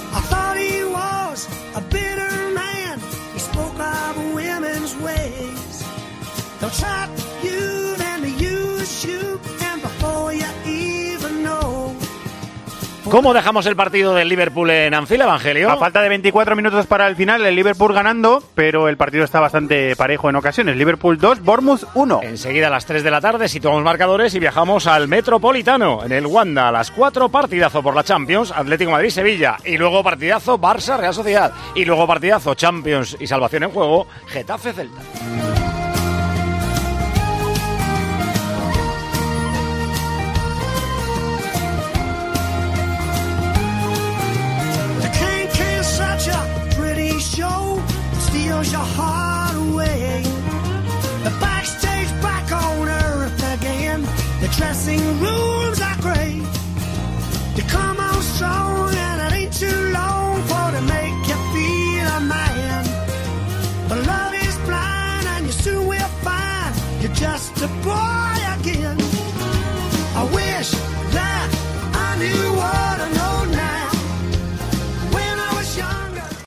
¿Cómo dejamos el partido del Liverpool en Anfield, Evangelio? A falta de veinticuatro minutos para el final, el Liverpool ganando, pero el partido está bastante parejo en ocasiones. Liverpool dos, Bournemouth uno. Enseguida a las tres de la tarde situamos marcadores y viajamos al Metropolitano, en el Wanda, a las cuatro, partidazo por la Champions, Atlético Madrid-Sevilla, y luego partidazo Barça-Real Sociedad, y luego partidazo Champions y salvación en juego, Getafe-Celta.